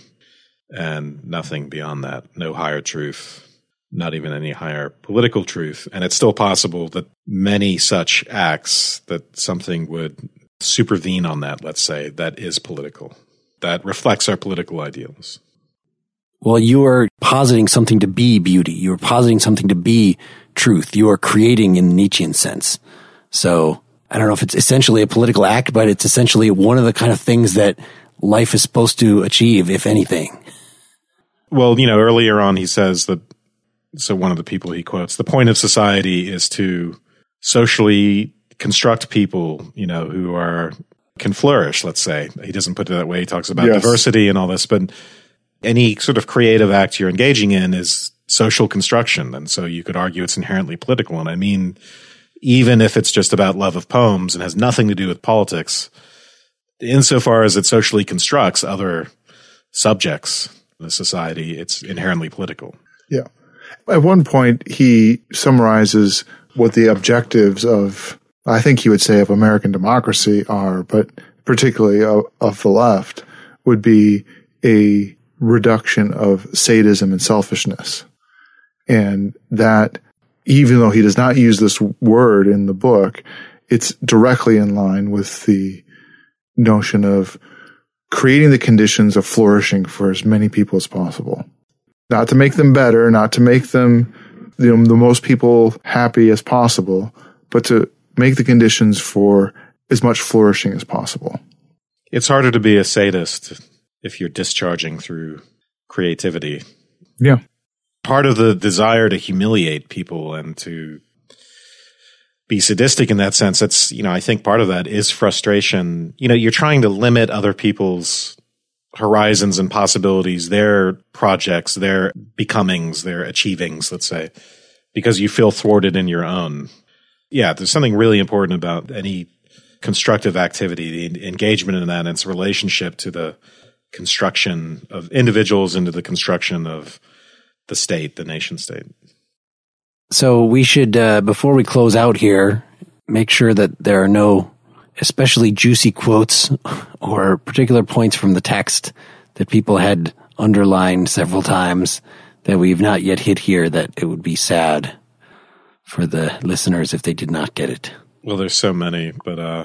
and nothing beyond that. No higher truth, not even any higher political truth. And it's still possible that many such acts, that something would supervene on that, let's say, that is political, that reflects our political ideals. Well, you are positing something to be beauty. You are positing something to be truth. You are creating in the Nietzschean sense. So I don't know if it's essentially a political act, but it's essentially one of the kind of things that life is supposed to achieve, if anything. Well, you know, earlier on he says that, so one of the people he quotes, the point of society is to socially construct people, you know, who are, can flourish, let's say. He doesn't put it that way. He talks about yes. diversity and all this, but any sort of creative act you're engaging in is social construction. And so you could argue it's inherently political. And I mean, even if it's just about love of poems and has nothing to do with politics, insofar as it socially constructs other subjects in the society, it's inherently political. Yeah. At one point, he summarizes what the objectives of, I think he would say, of American democracy are, but particularly of, of the left, would be a reduction of sadism and selfishness. And that, even though he does not use this word in the book, it's directly in line with the notion of creating the conditions of flourishing for as many people as possible. Not to make them better, not to make them, you know, the most people happy as possible, but to make the conditions for as much flourishing as possible. It's harder to be a sadist if you're discharging through creativity. Yeah. Part of the desire to humiliate people and to be sadistic in that sense, that's, you know, I think part of that is frustration. You know, you're trying to limit other people's horizons and possibilities, their projects, their becomings, their achievings, let's say, because you feel thwarted in your own. Yeah, there's something really important about any constructive activity, the engagement in that, and its relationship to the construction of individuals into the construction of the state, the nation state. So we should, uh, before we close out here, make sure that there are no especially juicy quotes or particular points from the text that people had underlined several times that we've not yet hit here, that it would be sad for the listeners if they did not get it. Well, there's so many, but... uh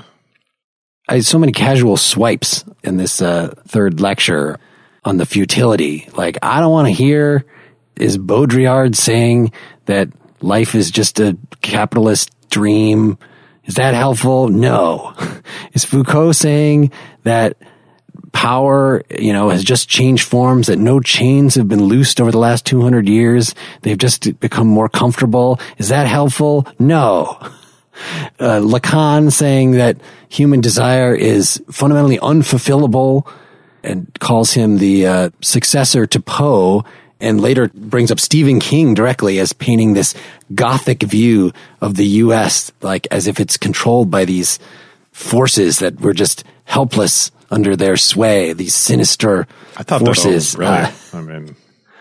I had so many casual swipes in this uh, third lecture on the futility. Like, I don't want to hear, is Baudrillard saying that life is just a capitalist dream? Is that helpful? No. Is Foucault saying that power, you know, has just changed forms, that no chains have been loosed over the last two hundred years? They've just become more comfortable. Is that helpful? No. Uh, Lacan saying that human desire is fundamentally unfulfillable and calls him the uh, successor to Poe, and later brings up Stephen King directly as painting this gothic view of the U S, like as if it's controlled by these forces that were just helpless under their sway, these sinister I thought forces. That was brilliant. Uh, I mean,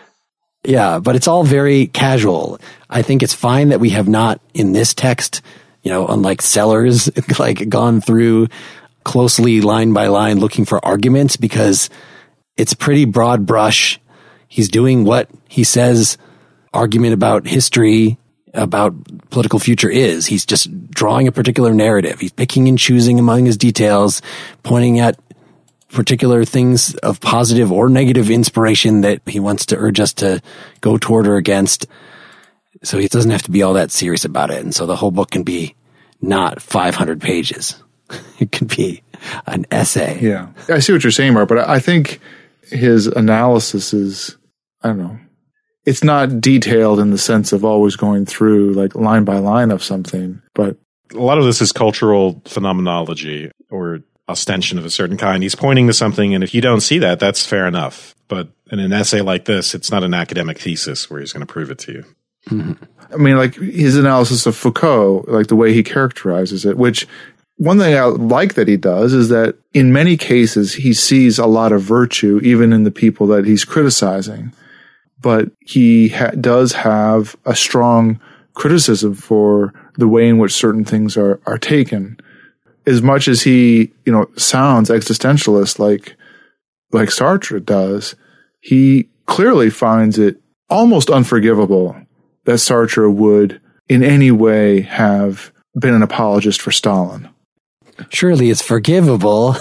yeah, but it's all very casual. I think it's fine that we have not, in this text, you know, unlike Sellers, like gone through closely line by line looking for arguments, because it's pretty broad brush. He's doing what he says argument about history, about political future is. He's just drawing a particular narrative. He's picking and choosing among his details, pointing at particular things of positive or negative inspiration that he wants to urge us to go toward or against. So he doesn't have to be all that serious about it. And so the whole book can be not five hundred pages. It could be an essay. Yeah. I see what you're saying, Mark, but I think his analysis is, I don't know, it's not detailed in the sense of always going through like line by line of something, but a lot of this is cultural phenomenology or ostension of a certain kind. He's pointing to something, and if you don't see that, that's fair enough. But in an essay like this, it's not an academic thesis where he's going to prove it to you. Mm-hmm. I mean, like his analysis of Foucault, like the way he characterizes it, which one thing I like that he does is that in many cases, he sees a lot of virtue, even in the people that he's criticizing. But he ha- does have a strong criticism for the way in which certain things are, are taken. As much as he, you know, sounds existentialist like, like Sartre does, he clearly finds it almost unforgivable that Sartre would in any way have been an apologist for Stalin. Surely it's forgivable.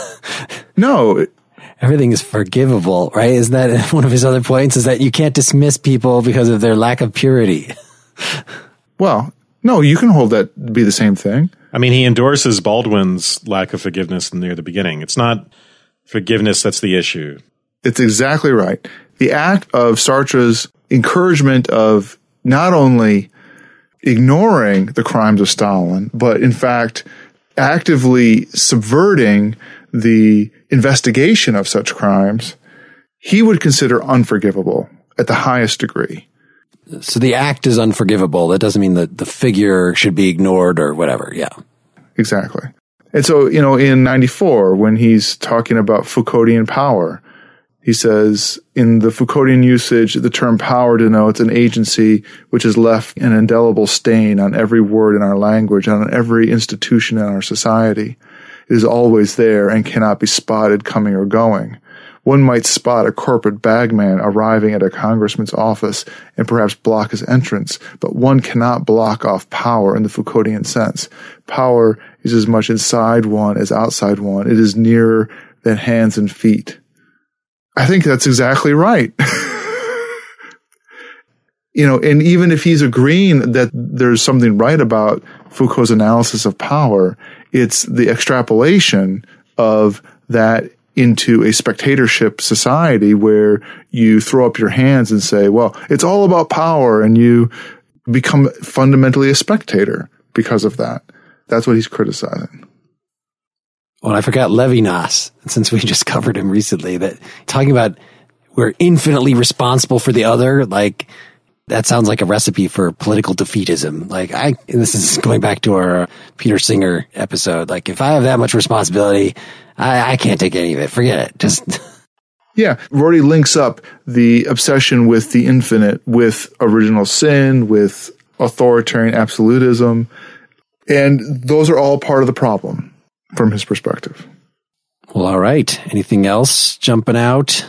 No. Everything is forgivable, right? Isn't that one of his other points, is that you can't dismiss people because of their lack of purity? Well, no, you can hold that to be the same thing. I mean, he endorses Baldwin's lack of forgiveness near the beginning. It's not forgiveness that's the issue. It's exactly right. The act of Sartre's encouragement of not only ignoring the crimes of Stalin, but in fact actively subverting the investigation of such crimes, he would consider unforgivable at the highest degree. So the act is unforgivable. That doesn't mean that the figure should be ignored or whatever. Yeah. Exactly. And so, you know, in ninety-four, when he's talking about Foucauldian power, he says, in the Foucauldian usage, the term power denotes an agency which has left an indelible stain on every word in our language, on every institution in our society. It is always there and cannot be spotted coming or going. One might spot a corporate bagman arriving at a congressman's office and perhaps block his entrance, but one cannot block off power in the Foucauldian sense. Power is as much inside one as outside one. It is nearer than hands and feet. I think that's exactly right. You know, and even if he's agreeing that there's something right about Foucault's analysis of power, it's the extrapolation of that into a spectatorship society where you throw up your hands and say, well, it's all about power, and you become fundamentally a spectator because of that. That's what he's criticizing. Well, I forgot Levinas, since we just covered him recently, that talking about we're infinitely responsible for the other, like that sounds like a recipe for political defeatism. Like I, and this is going back to our Peter Singer episode. Like if I have that much responsibility, I, I can't take any of it. Forget it. Just. Yeah. Rorty links up the obsession with the infinite with original sin, with authoritarian absolutism. And those are all part of the problem from his perspective. Well, all right. Anything else jumping out?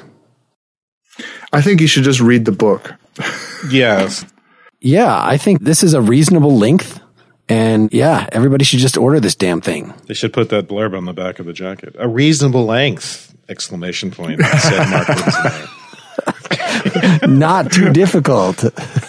I think you should just read the book. Yes. Yeah, I think this is a reasonable length. And yeah, everybody should just order this damn thing. They should put that blurb on the back of the jacket. A reasonable length, exclamation point, said Mark Winslow. Not too difficult.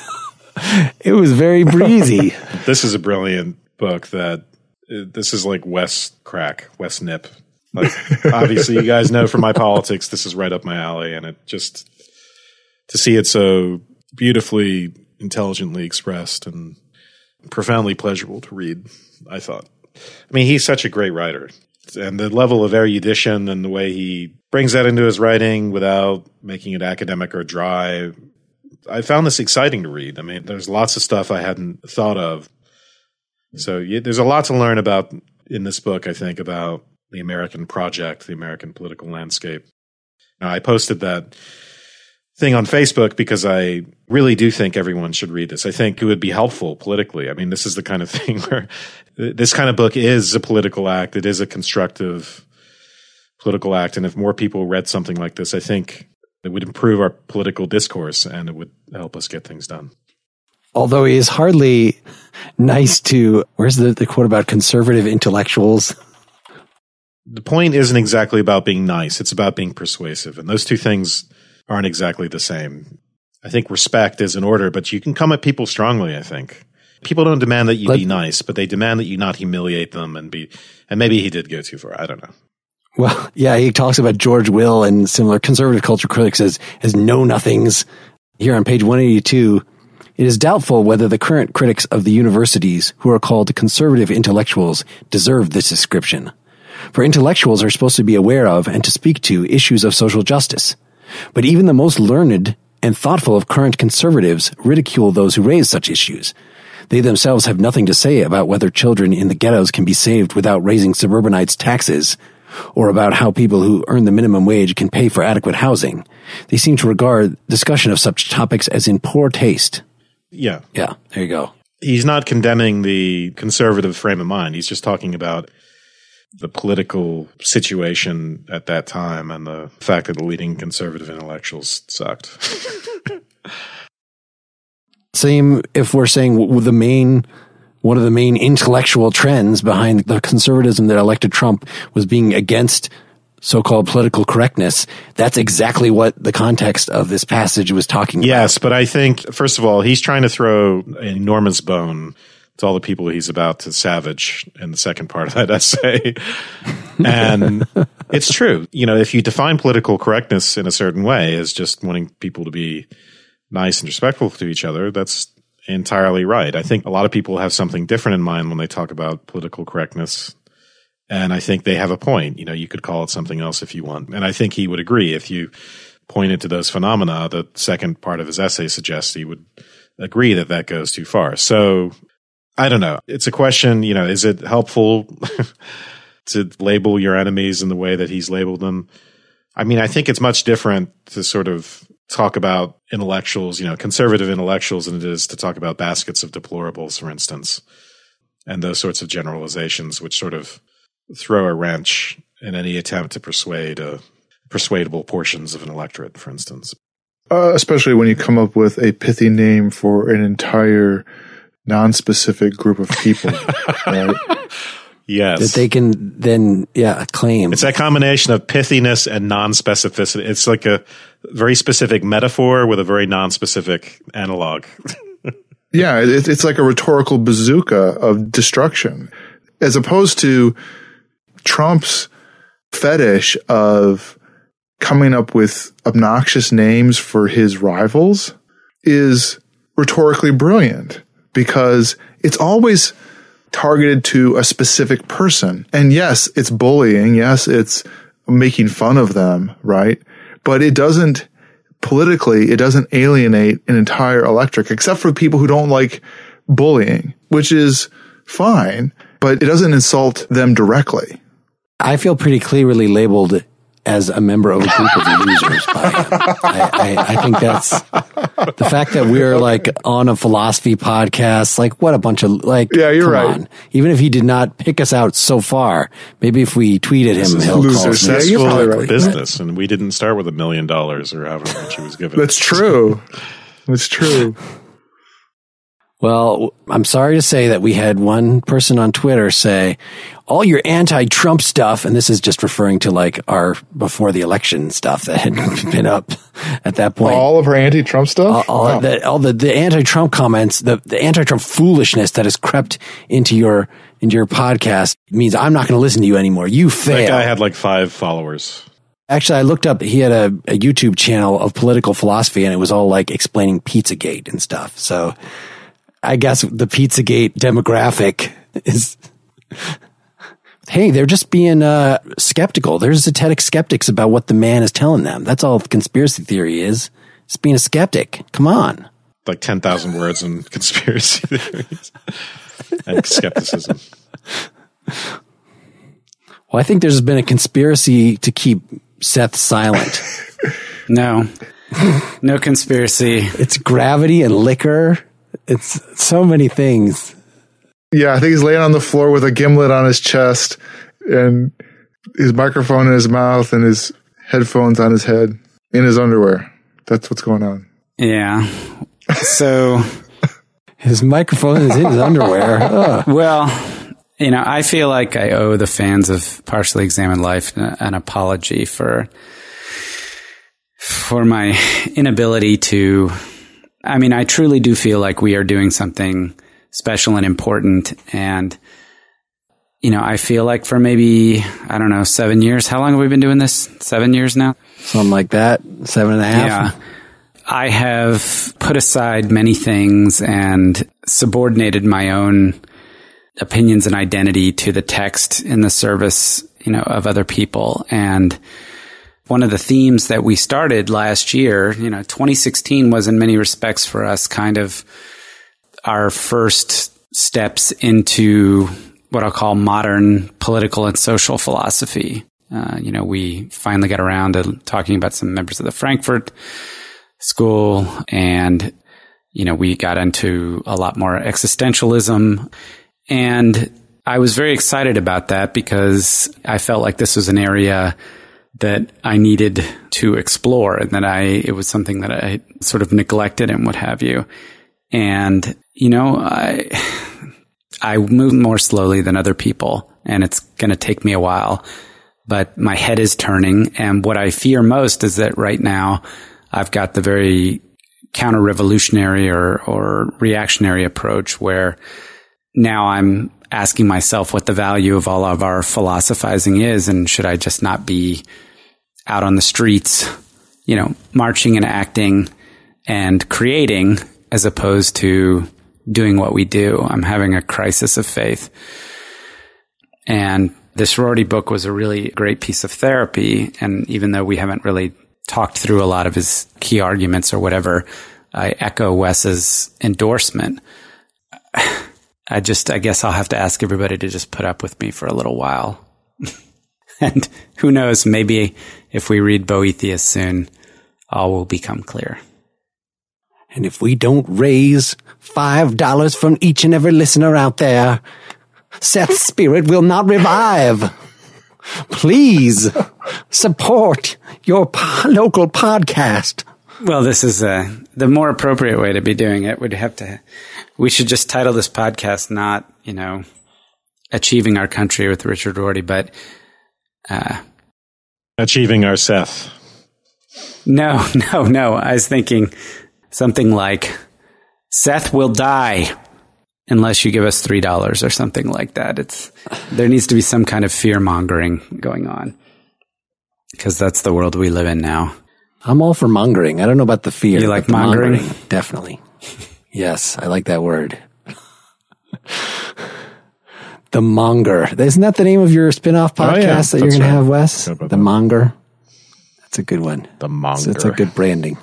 It was very breezy. This is a brilliant book that, uh, this is like West Crack, West Nip. Like, obviously, you guys know from my politics, this is right up my alley. And it just, to see it so beautifully, intelligently expressed and profoundly pleasurable to read, I thought. I mean, he's such a great writer. And the level of erudition and the way he brings that into his writing without making it academic or dry, I found this exciting to read. I mean, there's lots of stuff I hadn't thought of. So yeah, there's a lot to learn about in this book, I think, about the American project, the American political landscape. Now, I posted that thing on Facebook because I really do think everyone should read this. I think it would be helpful politically. I mean, this is the kind of thing where this kind of book is a political act. It is a constructive political act. And if more people read something like this, I think it would improve our political discourse and it would help us get things done. Although he is hardly nice to, where's the, the quote about conservative intellectuals? The point isn't exactly about being nice. It's about being persuasive. And those two things aren't exactly the same. I think respect is in order, but you can come at people strongly, I think. People don't demand that you but, be nice, but they demand that you not humiliate them and be, and maybe he did go too far. I don't know. Well, yeah, he talks about George Will and similar conservative culture critics as, as know-nothings. Here on page one eighty-two, it is doubtful whether the current critics of the universities, who are called conservative intellectuals, deserve this description. For intellectuals are supposed to be aware of and to speak to issues of social justice. But even the most learned and thoughtful of current conservatives ridicule those who raise such issues. They themselves have nothing to say about whether children in the ghettos can be saved without raising suburbanites' taxes, or about how people who earn the minimum wage can pay for adequate housing. They seem to regard discussion of such topics as in poor taste. Yeah. Yeah, there you go. He's not condemning the conservative frame of mind. He's just talking about the political situation at that time and the fact that the leading conservative intellectuals sucked. Same if we're saying the main, one of the main intellectual trends behind the conservatism that elected Trump was being against so-called political correctness. That's exactly what the context of this passage was talking about. Yes, but I think, first of all, he's trying to throw an enormous bone to all the people he's about to savage in the second part of that essay. And it's true. You know, if you define political correctness in a certain way as just wanting people to be nice and respectful to each other, that's entirely right. I think a lot of people have something different in mind when they talk about political correctness. And I think they have a point. You know, you could call it something else if you want. And I think he would agree if you pointed to those phenomena. The second part of his essay suggests he would agree that that goes too far. So I don't know. It's a question, you know, is it helpful to label your enemies in the way that he's labeled them? I mean, I think it's much different to sort of talk about intellectuals, you know, conservative intellectuals than it is to talk about baskets of deplorables, for instance, and those sorts of generalizations, which sort of throw a wrench in any attempt to persuade uh, persuadable portions of an electorate, for instance. Uh, especially when you come up with a pithy name for an entire non-specific group of people, right? Yes. That they can then, yeah, claim. It's that combination of pithiness and non-specificity. It's like a very specific metaphor with a very non-specific analog. Yeah, it, it's like a rhetorical bazooka of destruction. As opposed to Trump's fetish of coming up with obnoxious names for his rivals is rhetorically brilliant because it's always targeted to a specific person. And yes, it's bullying. Yes, it's making fun of them, right? But it doesn't, politically, it doesn't alienate an entire electorate, except for people who don't like bullying, which is fine, but it doesn't insult them directly. I feel pretty clearly labeled as a member of a group of losers by him. I, I, I think that's the fact that we're like on a philosophy podcast. Like, what a bunch of like. Yeah, you're come right. on. Even if he did not pick us out so far, maybe if we tweeted him, he'll call us Yeah, you're probably right. business, and we didn't start with a million dollars or however much he was given. That's true. That's true. Well, I'm sorry to say that we had one person on Twitter say, all your anti-Trump stuff, and this is just referring to like our before the election stuff that had been up at that point. All of her anti-Trump stuff? All, all, wow. the, all the, the anti-Trump comments, the, the anti-Trump foolishness that has crept into your into your podcast means I'm not going to listen to you anymore. You fail. That guy had like five followers. Actually, I looked up, he had a, a YouTube channel of political philosophy, and it was all like explaining Pizzagate and stuff. So I guess the Pizzagate demographic is, hey, they're just being uh, skeptical. They're zetetic skeptics about what the man is telling them. That's all conspiracy theory is. It's being a skeptic. Come on. Like ten thousand words in conspiracy theories and skepticism. Well, I think there's been a conspiracy to keep Seth silent. No. No conspiracy. It's gravity and liquor. It's so many things. Yeah, I think he's laying on the floor with a gimlet on his chest and his microphone in his mouth and his headphones on his head in his underwear. That's what's going on. Yeah. So his microphone is in his underwear. Ugh. Well, you know, I feel like I owe the fans of Partially Examined Life an apology for for my inability to. I mean, I truly do feel like we are doing something special and important. And, you know, I feel like for maybe, I don't know, seven years. How long have we been doing this? Seven years now? Something like that. Seven and a half. Yeah. I have put aside many things and subordinated my own opinions and identity to the text in the service, you know, of other people. And one of the themes that we started last year, you know, twenty sixteen was in many respects for us kind of our first steps into what I'll call modern political and social philosophy. Uh, you know, we finally got around to talking about some members of the Frankfurt School, and, you know, we got into a lot more existentialism. And I was very excited about that because I felt like this was an area that I needed to explore, and that I, it was something that I sort of neglected and what have you. And, you know, I, I move more slowly than other people, and it's going to take me a while, but my head is turning. And what I fear most is that right now I've got the very counter-revolutionary or, or reactionary approach where now I'm asking myself what the value of all of our philosophizing is, and should I just not be out on the streets, you know, marching and acting and creating as opposed to doing what we do. I'm having a crisis of faith. And this Rorty book was a really great piece of therapy. And even though we haven't really talked through a lot of his key arguments or whatever, I echo Wes's endorsement. I just, I guess I'll have to ask everybody to just put up with me for a little while. And who knows, maybe if we read Boethius soon, all will become clear. And if we don't raise five dollars from each and every listener out there, Seth's spirit will not revive. Please support your po- local podcast. Well, this is uh, the more appropriate way to be doing it. Would have to, we should just title this podcast not, you know, Achieving Our Country with Richard Rorty, but uh, Achieving Our Seth. No, no, no. I was thinking something like, Seth will die unless you give us three dollars or something like that. It's there needs to be some kind of fear mongering going on, because that's the world we live in now. I'm all for mongering. I don't know about the fear. You like the mongering? mongering? Definitely. Yes, I like that word. The Monger. Isn't that the name of your spin-off podcast oh, yeah, that you're going right. to have, Wes? The that. Monger. That's a good one. The Monger. So it's a good branding.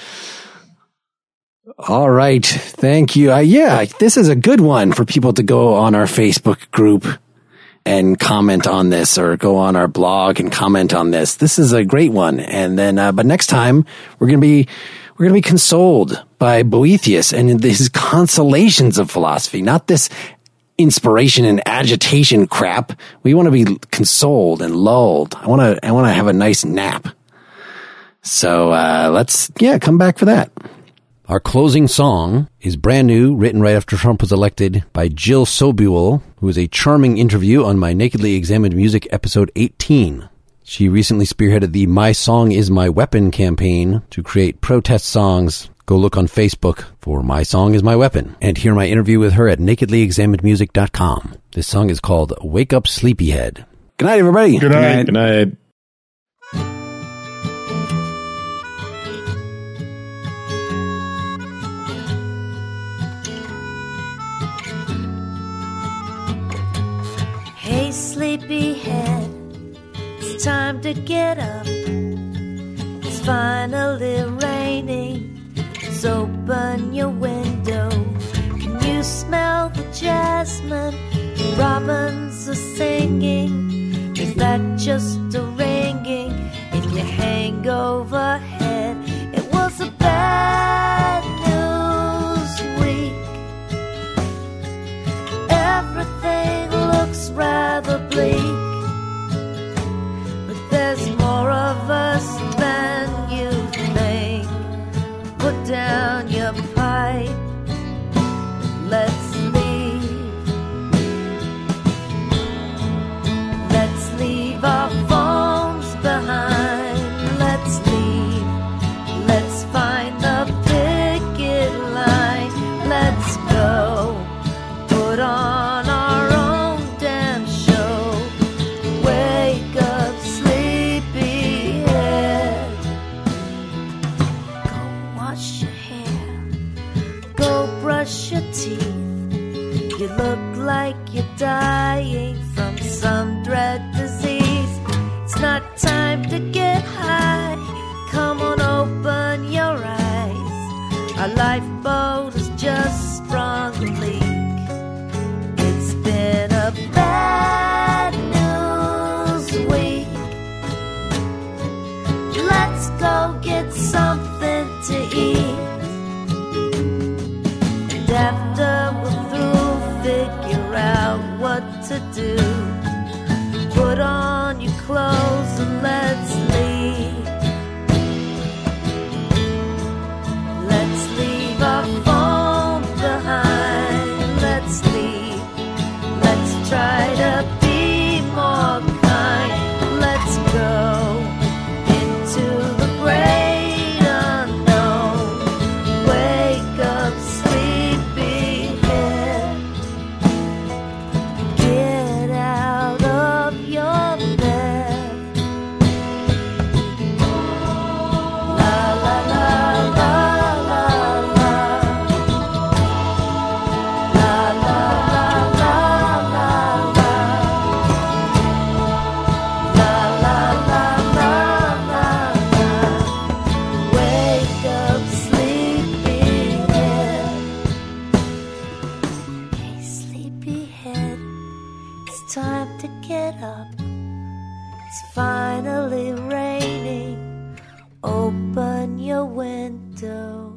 All right. Thank you. Uh, yeah, this is a good one for people to go on our Facebook group and comment on this, or go on our blog and comment on this. This is a great one. And then, uh, but next time we're going to be, we're going to be consoled by Boethius and his consolations of philosophy, not this inspiration and agitation crap. We want to be consoled and lulled. I want to, I want to have a nice nap. So, uh, let's, yeah, come back for that. Our closing song is brand new, written right after Trump was elected, by Jill Sobule, who is a charming interview on my Nakedly Examined Music episode eighteen. She recently spearheaded the My Song Is My Weapon campaign to create protest songs. Go look on Facebook for My Song Is My Weapon and hear my interview with her at nakedly examined music dot com. This song is called Wake Up Sleepyhead. Good night, everybody. Good night. Good night. Hey, sleepyhead, it's time to get up. It's finally raining, so open your window. Can you smell the jasmine? The robins are singing. Is that just a ringing in your hangover head? It was a bad news week. Everything looks rather bleak, but there's more of us than you think. Put down your pipe, let's leave. Let's leave our phones behind. Let's leave. Let's find the picket line. Let's go. Put on our own damn show. Wake up, sleepyhead. Go wash your hair. Go brush your teeth. You look like you're dying from some dread disease. It's not time to get high. Come on, open your eyes. Our lifeboat has just sprung a leak. It's been a bad news week. Let's go get something to eat. And after we're through, figure out what to do. Put on your clothes and let's leave. Let's leave our phone behind. Let's leave. Let's try to be more kind. Let's go into the great unknown. Wake up, sleepyhead. Get out of your bed. La la la la la la. La la la la la la. La la la la la la. Wake up, sleepyhead. Hey, sleepyhead, it's time to get up. It's finally raining. Open your window.